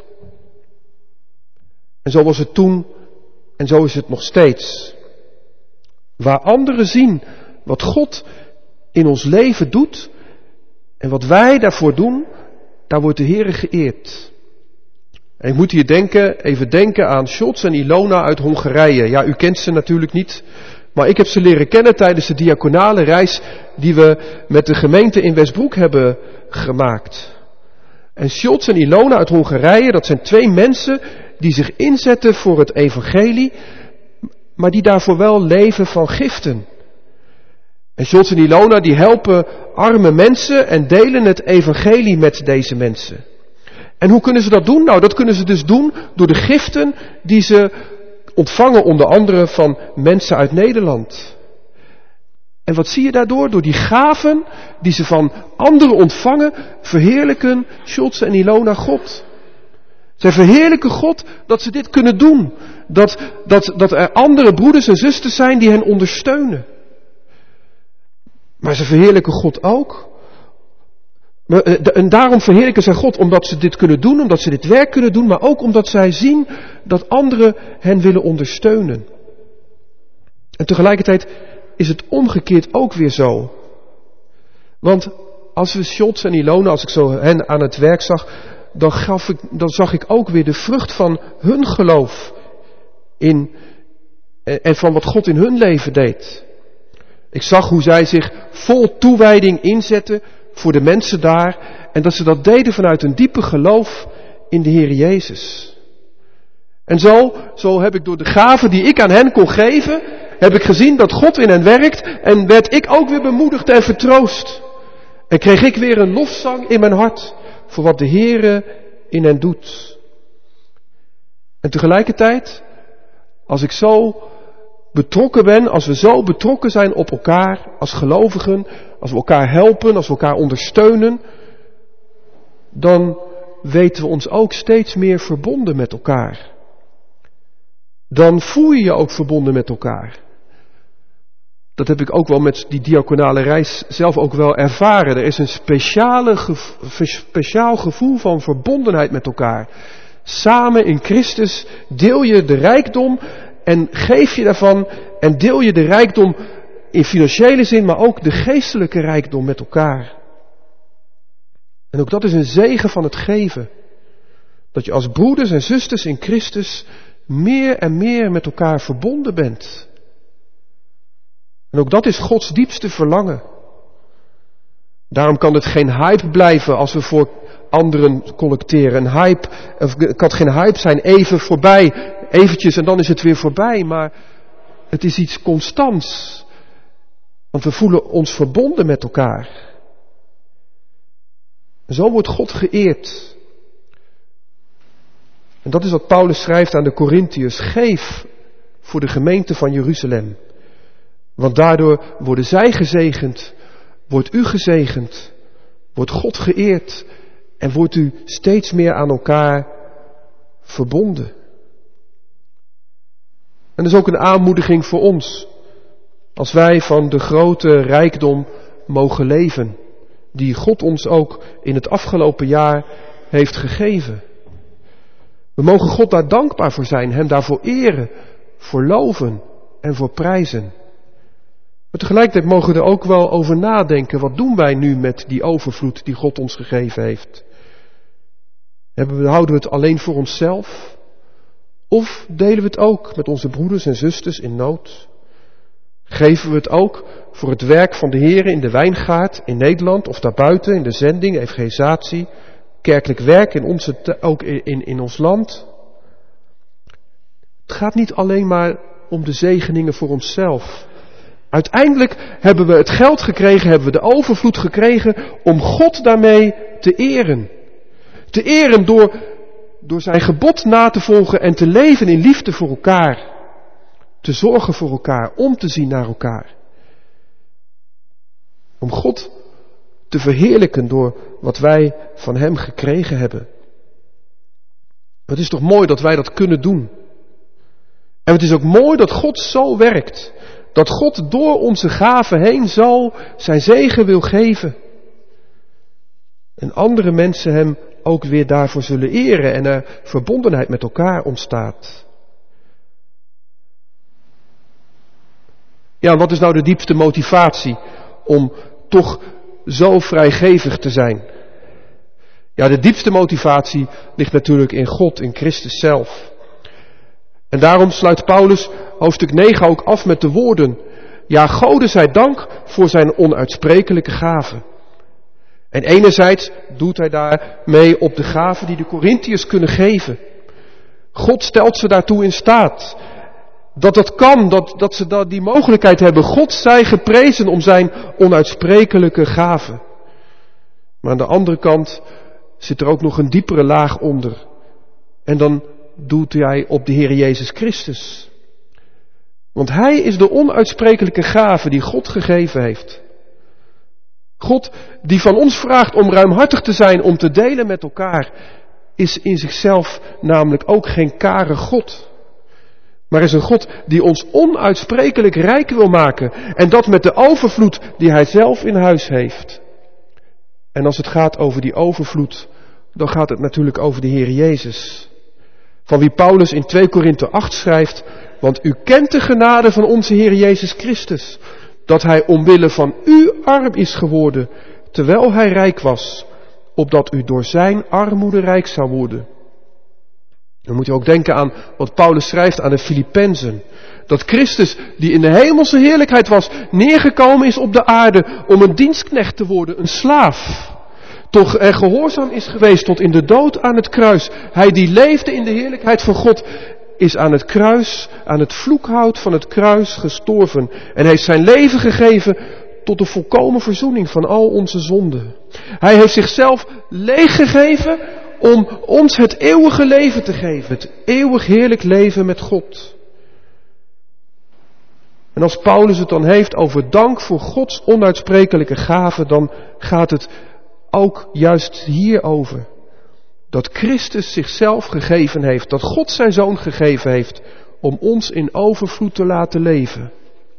En zo was het toen en zo is het nog steeds. Waar anderen zien wat God in ons leven doet en wat wij daarvoor doen, daar wordt de Heere geëerd. En ik moet hier even denken aan Scholz en Ilona uit Hongarije. Ja, u kent ze natuurlijk niet, maar ik heb ze leren kennen tijdens de diaconale reis die we met de gemeente in Westbroek hebben gemaakt. En Scholz en Ilona uit Hongarije, dat zijn twee mensen die zich inzetten voor het evangelie, maar die daarvoor wel leven van giften. En Scholz en Ilona die helpen arme mensen en delen het evangelie met deze mensen. En hoe kunnen ze dat doen? Nou, dat kunnen ze dus doen door de giften die ze ontvangen, onder andere van mensen uit Nederland. En wat zie je daardoor? Door die gaven die ze van anderen ontvangen, verheerlijken Scholz en Ilona God. Zij verheerlijken God dat ze dit kunnen doen. Dat er andere broeders en zusters zijn die hen ondersteunen. Maar ze verheerlijken God ook En daarom verheerlijken zij God, omdat ze dit kunnen doen, omdat ze dit werk kunnen doen, maar ook omdat zij zien dat anderen hen willen ondersteunen. En tegelijkertijd is het omgekeerd ook weer zo. Want als we Scholz en Ilona, als ik zo hen aan het werk zag, dan zag ik ook weer de vrucht van hun geloof in en van wat God in hun leven deed. Ik zag hoe zij zich vol toewijding inzetten voor de mensen daar en dat ze dat deden vanuit een diepe geloof in de Heer Jezus. En zo heb ik door de gaven die ik aan hen kon geven, heb ik gezien dat God in hen werkt en werd ik ook weer bemoedigd en vertroost. En kreeg ik weer een lofzang in mijn hart voor wat de Heere in hen doet. En tegelijkertijd, als ik zo betrokken ben, als we zo betrokken zijn op elkaar als gelovigen, als we elkaar helpen, als we elkaar ondersteunen, dan weten we ons ook steeds meer verbonden met elkaar. Dan voel je je ook verbonden met elkaar. Dat heb ik ook wel met die diaconale reis zelf ook wel ervaren. Er is een speciaal gevoel van verbondenheid met elkaar. Samen in Christus deel je de rijkdom en geef je daarvan en deel je de rijkdom in financiële zin, maar ook de geestelijke rijkdom met elkaar. En ook dat is een zegen van het geven. Dat je als broeders en zusters in Christus meer en meer met elkaar verbonden bent. En ook dat is Gods diepste verlangen. Daarom kan het geen hype blijven als we voor anderen collecteren. Het kan geen hype zijn, even voorbij, eventjes en dan is het weer voorbij. Maar het is iets constants. Want we voelen ons verbonden met elkaar. En zo wordt God geëerd. En dat is wat Paulus schrijft aan de Korintiërs. Geef voor de gemeente van Jeruzalem. Want daardoor worden zij gezegend, wordt u gezegend, wordt God geëerd en wordt u steeds meer aan elkaar verbonden. En dat is ook een aanmoediging voor ons, als wij van de grote rijkdom mogen leven, die God ons ook in het afgelopen jaar heeft gegeven. We mogen God daar dankbaar voor zijn, hem daarvoor eren, voor loven en voor prijzen. Maar tegelijkertijd mogen we er ook wel over nadenken. Wat doen wij nu met die overvloed die God ons gegeven heeft? Houden we het alleen voor onszelf? Of delen we het ook met onze broeders en zusters in nood? Geven we het ook voor het werk van de Heer in de wijngaard in Nederland of daarbuiten in de zending, evangelisatie, kerkelijk werk ook in ons land? Het gaat niet alleen maar om de zegeningen voor onszelf. Uiteindelijk hebben we het geld gekregen, hebben we de overvloed gekregen om God daarmee te eren. Te eren door zijn gebod na te volgen en te leven in liefde voor elkaar. Te zorgen voor elkaar, om te zien naar elkaar. Om God te verheerlijken door wat wij van hem gekregen hebben. Het is toch mooi dat wij dat kunnen doen. En het is ook mooi dat God zo werkt. Dat God door onze gaven heen zo zijn zegen wil geven. En andere mensen hem ook weer daarvoor zullen eren en er verbondenheid met elkaar ontstaat. Ja, wat is nou de diepste motivatie om toch zo vrijgevig te zijn? Ja, de diepste motivatie ligt natuurlijk in God, in Christus zelf. En daarom sluit Paulus hoofdstuk 9 ook af met de woorden: ja, Gode zij dank voor zijn onuitsprekelijke gaven. En enerzijds doet hij daarmee op de gaven die de Korintiërs kunnen geven. God stelt ze daartoe in staat. Dat kan, dat ze die mogelijkheid hebben. God zij geprezen om zijn onuitsprekelijke gaven. Maar aan de andere kant zit er ook nog een diepere laag onder. En dan doet hij op de Heer Jezus Christus. Want hij is de onuitsprekelijke gave die God gegeven heeft. God die van ons vraagt om ruimhartig te zijn, om te delen met elkaar, is in zichzelf namelijk ook geen kare God. Maar is een God die ons onuitsprekelijk rijk wil maken. En dat met de overvloed die hij zelf in huis heeft. En als het gaat over die overvloed, dan gaat het natuurlijk over de Heer Jezus. Van wie Paulus in 2 Korinthe 8 schrijft, want u kent de genade van onze Heer Jezus Christus, dat Hij omwille van u arm is geworden, terwijl Hij rijk was, opdat u door zijn armoede rijk zou worden. Dan moet je ook denken aan wat Paulus schrijft aan de Filippenzen. Dat Christus, die in de hemelse heerlijkheid was, neergekomen is op de aarde om een dienstknecht te worden, een slaaf. Toch er gehoorzaam is geweest tot in de dood aan het kruis. Hij die leefde in de heerlijkheid van God, is aan het kruis, aan het vloekhout van het kruis gestorven. En heeft zijn leven gegeven tot de volkomen verzoening van al onze zonden. Hij heeft zichzelf leeggegeven om ons het eeuwige leven te geven. Het eeuwig heerlijk leven met God. En als Paulus het dan heeft over dank voor Gods onuitsprekelijke gave, dan gaat het ook juist hierover. Dat Christus zichzelf gegeven heeft, dat God zijn Zoon gegeven heeft om ons in overvloed te laten leven.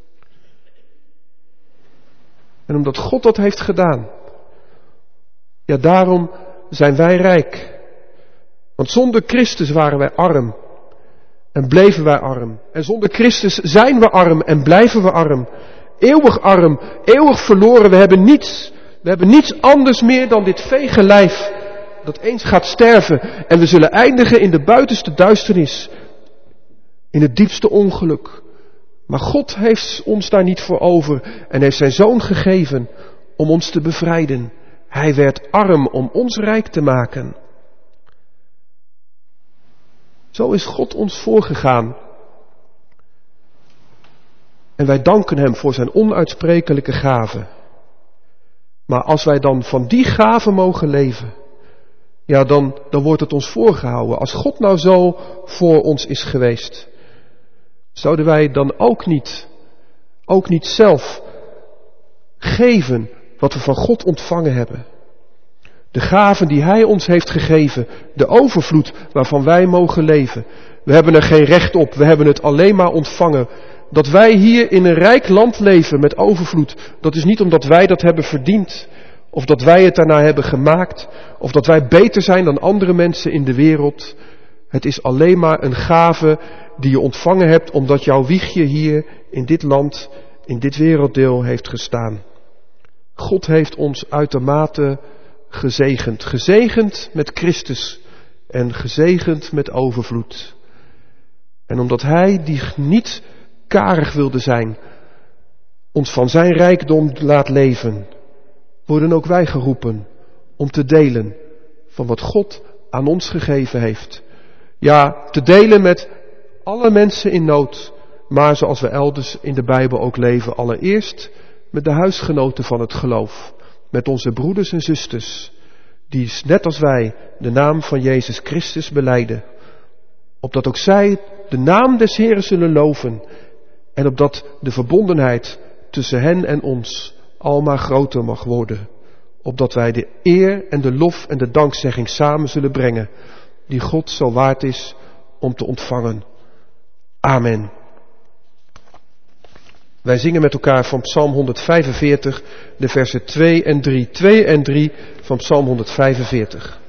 En omdat God dat heeft gedaan, ja, daarom zijn wij rijk. Want zonder Christus waren wij arm en bleven wij arm. En zonder Christus zijn we arm en blijven we arm. Eeuwig verloren. We hebben niets anders meer dan dit vege lijf dat eens gaat sterven. En we zullen eindigen in de buitenste duisternis, in het diepste ongeluk. Maar God heeft ons daar niet voor over en heeft zijn Zoon gegeven om ons te bevrijden. Hij werd arm om ons rijk te maken. Zo is God ons voorgegaan. En wij danken Hem voor zijn onuitsprekelijke gave. Maar als wij dan van die gave mogen leven, ja, dan wordt het ons voorgehouden. Als God nou zo voor ons is geweest, zouden wij dan ook niet zelf geven wat we van God ontvangen hebben? De gaven die Hij ons heeft gegeven, de overvloed waarvan wij mogen leven. We hebben er geen recht op, we hebben het alleen maar ontvangen. Dat wij hier in een rijk land leven met overvloed, dat is niet omdat wij dat hebben verdiend, of dat wij het daarna hebben gemaakt, of dat wij beter zijn dan andere mensen in de wereld. Het is alleen maar een gave die je ontvangen hebt omdat jouw wiegje hier in dit land, in dit werelddeel heeft gestaan. God heeft ons uitermate gezegend. Gezegend met Christus en gezegend met overvloed. En omdat Hij, die niet karig wilde zijn, ons van zijn rijkdom laat leven, worden ook wij geroepen om te delen van wat God aan ons gegeven heeft. Ja, te delen met alle mensen in nood, maar zoals we elders in de Bijbel ook leven, allereerst met de huisgenoten van het geloof, met onze broeders en zusters, die net als wij de naam van Jezus Christus belijden, opdat ook zij de naam des Heeren zullen loven en opdat de verbondenheid tussen hen en ons almaar groter mag worden, opdat wij de eer en de lof en de dankzegging samen zullen brengen, die God zo waard is om te ontvangen. Amen. Wij zingen met elkaar van Psalm 145, de versen 2 en 3. 2 en 3 van Psalm 145.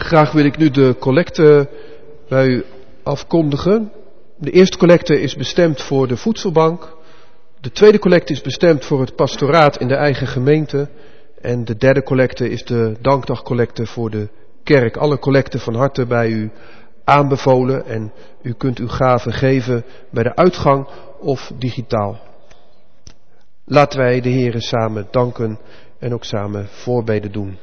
Graag wil ik nu de collecte bij u afkondigen. De eerste collecte is bestemd voor de voedselbank. De tweede collecte is bestemd voor het pastoraat in de eigen gemeente. En de derde collecte is de dankdagcollecte voor de kerk. Alle collecten van harte bij u aanbevolen en u kunt uw gaven geven bij de uitgang of digitaal. Laten wij de Heere samen danken en ook samen voorbeden doen.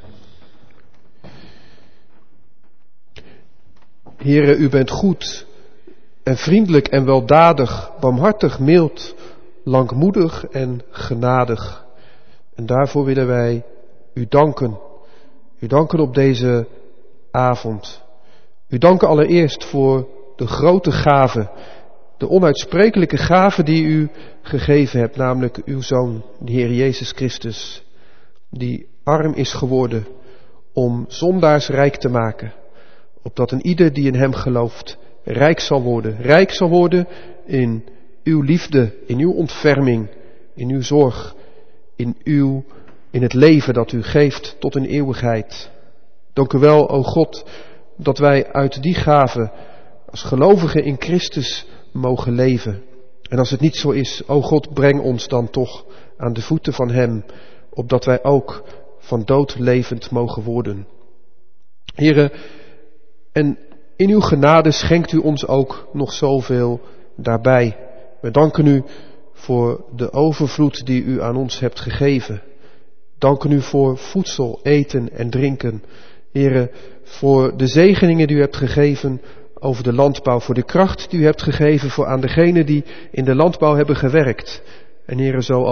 Heere, u bent goed en vriendelijk en weldadig, barmhartig, mild, langmoedig en genadig. En daarvoor willen wij u danken. U danken op deze avond. U danken allereerst voor de grote gave, de onuitsprekelijke gave die u gegeven hebt, namelijk uw Zoon, de Heer Jezus Christus, die arm is geworden om zondaars rijk te maken, opdat een ieder die in hem gelooft rijk zal worden in uw liefde, in uw ontferming, in uw zorg, in het leven dat u geeft tot een eeuwigheid. Dank u wel, o God, dat wij uit die gave als gelovigen in Christus mogen leven. En als het niet zo is, o God, breng ons dan toch aan de voeten van hem, opdat wij ook van dood levend mogen worden. Here, en in uw genade schenkt u ons ook nog zoveel daarbij. We danken u voor de overvloed die u aan ons hebt gegeven. Danken u voor voedsel, eten en drinken. Here, voor de zegeningen die u hebt gegeven over de landbouw, voor de kracht die u hebt gegeven voor aan degenen die in de landbouw hebben gewerkt. En Here, zo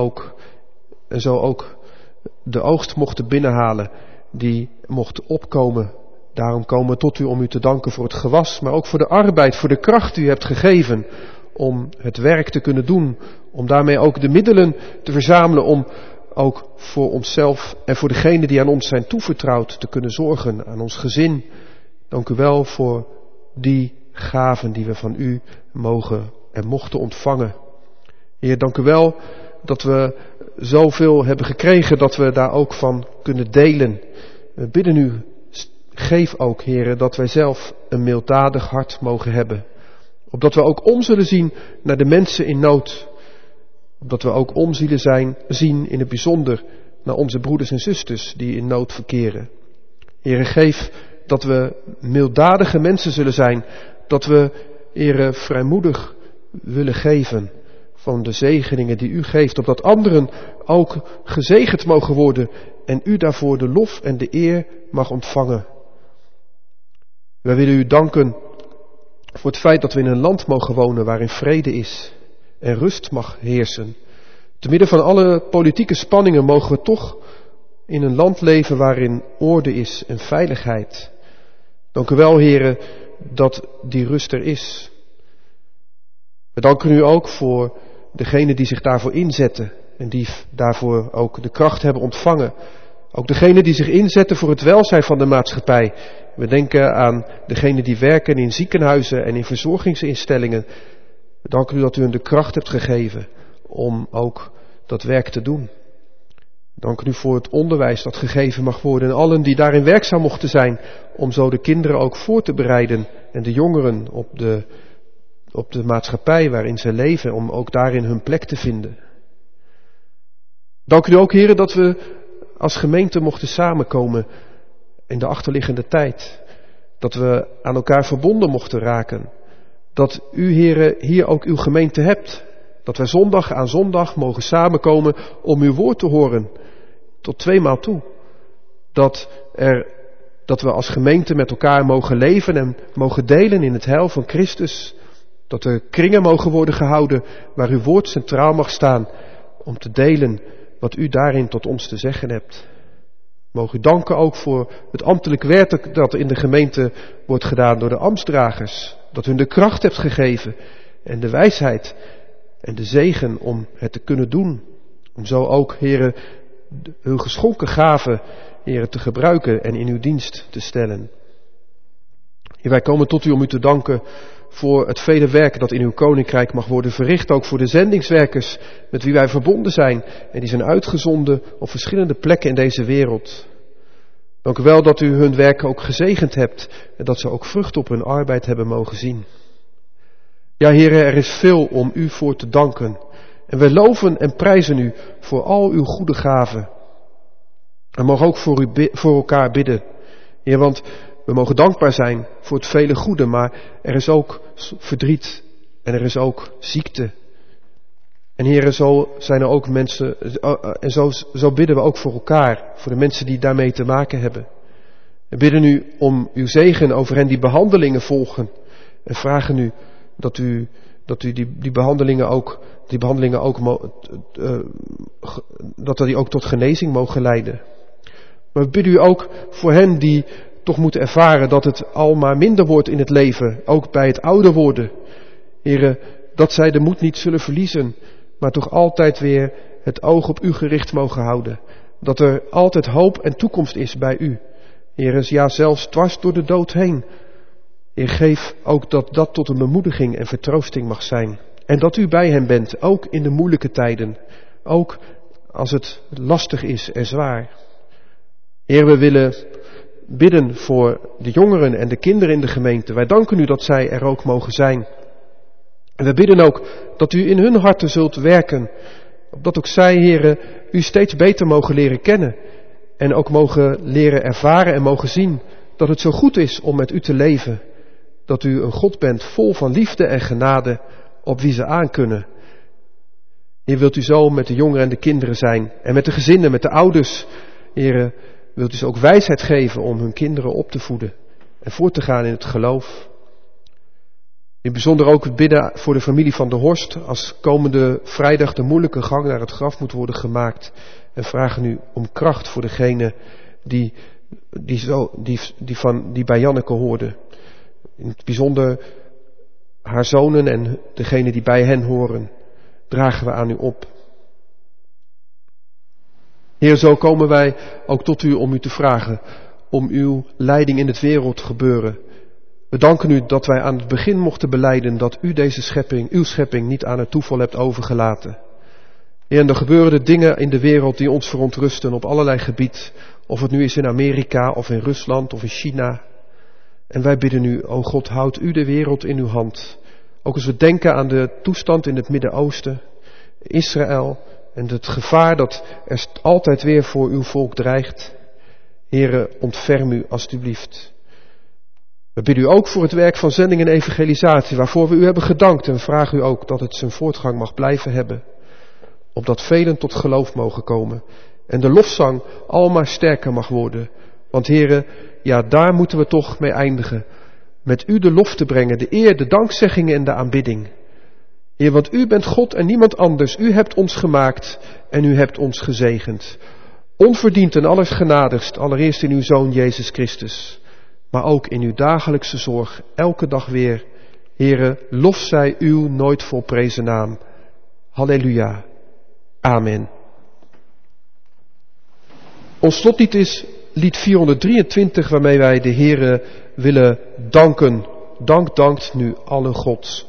ook de oogst mochten binnenhalen, die mocht opkomen. Daarom komen we tot u om u te danken voor het gewas, maar ook voor de arbeid, voor de kracht die u hebt gegeven om het werk te kunnen doen, om daarmee ook de middelen te verzamelen om ook voor onszelf en voor degenen die aan ons zijn toevertrouwd te kunnen zorgen, aan ons gezin. Dank u wel voor die gaven die we van u mogen en mochten ontvangen. Heer, dank u wel dat we zoveel hebben gekregen dat we daar ook van kunnen delen. We bidden u, geef ook, Heer, dat wij zelf een milddadig hart mogen hebben. Opdat we ook om zullen zien naar de mensen in nood. Opdat we ook om zullen zien in het bijzonder naar onze broeders en zusters die in nood verkeren. Heer, geef dat we milddadige mensen zullen zijn. Dat we, Heer, vrijmoedig willen geven van de zegeningen die u geeft. Opdat anderen ook gezegend mogen worden en u daarvoor de lof en de eer mag ontvangen. Wij willen u danken voor het feit dat we in een land mogen wonen waarin vrede is en rust mag heersen. Te midden van alle politieke spanningen mogen we toch in een land leven waarin orde is en veiligheid. Dank u wel, Heere, dat die rust er is. We danken u ook voor degenen die zich daarvoor inzetten en die daarvoor ook de kracht hebben ontvangen. Ook degenen die zich inzetten voor het welzijn van de maatschappij. We denken aan degenen die werken in ziekenhuizen en in verzorgingsinstellingen. We danken u dat u hen de kracht hebt gegeven om ook dat werk te doen. We danken u voor het onderwijs dat gegeven mag worden en allen die daarin werkzaam mochten zijn, om zo de kinderen ook voor te bereiden en de jongeren op de maatschappij waarin ze leven, om ook daarin hun plek te vinden. Dank u ook, Heere, dat we als gemeente mochten samenkomen in de achterliggende tijd. Dat we aan elkaar verbonden mochten raken. Dat u, Heere, hier ook uw gemeente hebt. Dat wij zondag aan zondag mogen samenkomen om uw woord te horen. Tot 2 maal toe. Dat we als gemeente met elkaar mogen leven en mogen delen in het heil van Christus. Dat er kringen mogen worden gehouden waar uw woord centraal mag staan. Om te delen wat u daarin tot ons te zeggen hebt. Mogen u danken ook voor het ambtelijk werk dat in de gemeente wordt gedaan door de ambtsdragers. Dat u hen de kracht hebt gegeven en de wijsheid en de zegen om het te kunnen doen. Om zo ook, Heere, uw geschonken gaven, Heere, te gebruiken en in uw dienst te stellen. Heer, wij komen tot u om u te danken voor het vele werk dat in uw koninkrijk mag worden verricht. Ook voor de zendingswerkers met wie wij verbonden zijn en die zijn uitgezonden op verschillende plekken in deze wereld. Dank u wel dat u hun werk ook gezegend hebt en dat ze ook vrucht op hun arbeid hebben mogen zien. Ja, Heere, er is veel om u voor te danken. En wij loven en prijzen u voor al uw goede gaven. We mogen ook voor elkaar bidden. Heer, want we mogen dankbaar zijn voor het vele goede, maar er is ook verdriet en er is ook ziekte. En Heer, zo zijn er ook mensen, en zo bidden we ook voor elkaar, voor de mensen die daarmee te maken hebben. We bidden u om uw zegen over hen die behandelingen volgen. En vragen u dat u die behandelingen ook tot genezing mogen leiden. Maar we bidden u ook voor hen die toch moeten ervaren dat het al maar minder wordt in het leven, ook bij het ouder worden. Heren, dat zij de moed niet zullen verliezen, maar toch altijd weer het oog op u gericht mogen houden. Dat er altijd hoop en toekomst is bij u. Heren, ja, zelfs dwars door de dood heen. Heer, geef ook dat dat tot een bemoediging en vertroosting mag zijn. En dat u bij hen bent, ook in de moeilijke tijden. Ook als het lastig is en zwaar. Heer, we willen bidden voor de jongeren en de kinderen in de gemeente. Wij danken u dat zij er ook mogen zijn. En we bidden ook dat u in hun harten zult werken. Opdat ook zij, Heere, u steeds beter mogen leren kennen. En ook mogen leren ervaren en mogen zien dat het zo goed is om met u te leven. Dat u een God bent vol van liefde en genade op wie ze aankunnen. Heer, wilt u zo met de jongeren en de kinderen zijn. En met de gezinnen, met de ouders. Heer, wilt u ze ook wijsheid geven om hun kinderen op te voeden. En voor te gaan in het geloof. In bijzonder ook bidden voor de familie van de Horst. Als komende vrijdag de moeilijke gang naar het graf moet worden gemaakt. En vragen u om kracht voor degene die bij Janneke hoorden. In het bijzonder haar zonen en degene die bij hen horen, dragen we aan u op. Heer, zo komen wij ook tot u om u te vragen, om uw leiding in het wereldgebeuren. We danken u dat wij aan het begin mochten belijden dat u deze schepping, uw schepping, niet aan het toeval hebt overgelaten. Heer, en er gebeuren de dingen in de wereld die ons verontrusten op allerlei gebied. Of het nu is in Amerika, of in Rusland, of in China. En wij bidden u, o God, houd u de wereld in uw hand. Ook als we denken aan de toestand in het Midden-Oosten, Israël en het gevaar dat er altijd weer voor uw volk dreigt. Heere, ontferm u alstublieft. We bidden u ook voor het werk van zending en evangelisatie, waarvoor we u hebben gedankt. En we vragen u ook dat het zijn voortgang mag blijven hebben. Opdat velen tot geloof mogen komen. En de lofzang almaar sterker mag worden. Want Heere, ja, daar moeten we toch mee eindigen. Met u de lof te brengen, de eer, de dankzeggingen en de aanbidding. Heer, want u bent God en niemand anders. U hebt ons gemaakt en u hebt ons gezegend. Onverdiend en allersgenadigst, allereerst in uw Zoon Jezus Christus. Maar ook in uw dagelijkse zorg, elke dag weer. Heere, lof zij uw nooit volprezen naam. Halleluja. Amen. Ons slotlied is lied 423, waarmee wij de Heere willen danken. Dankt nu alle God.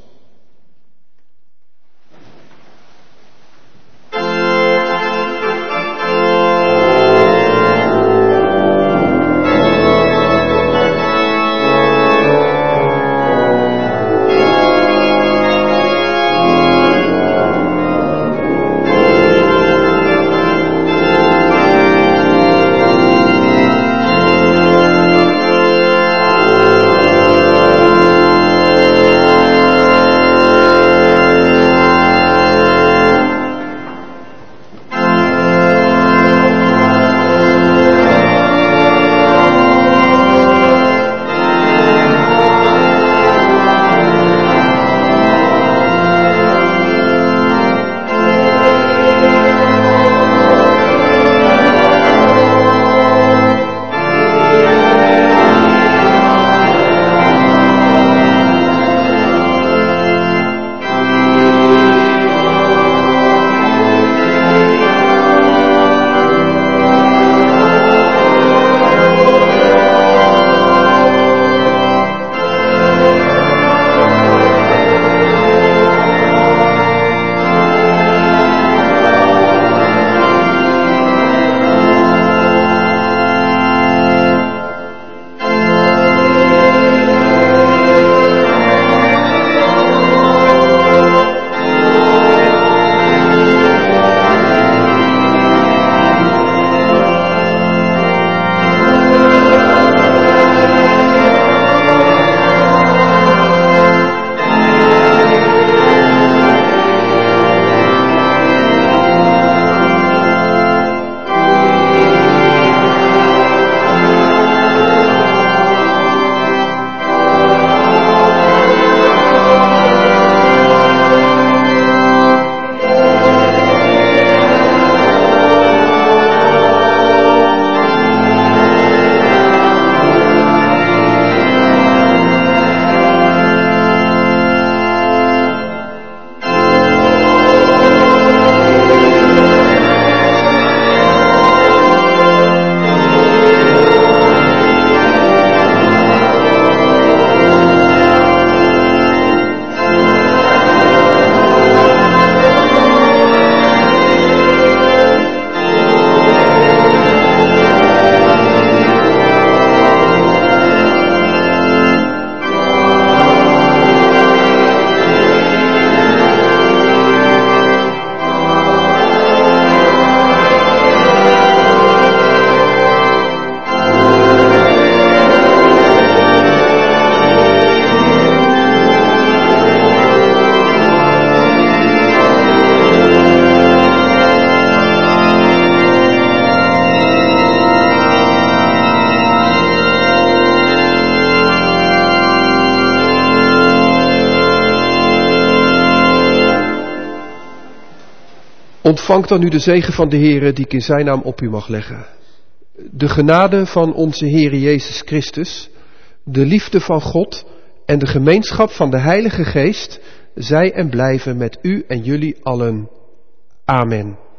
Ontvang dan nu de zegen van de Heere die ik in zijn naam op u mag leggen. De genade van onze Heere Jezus Christus, de liefde van God en de gemeenschap van de Heilige Geest zij en blijven met u en jullie allen. Amen.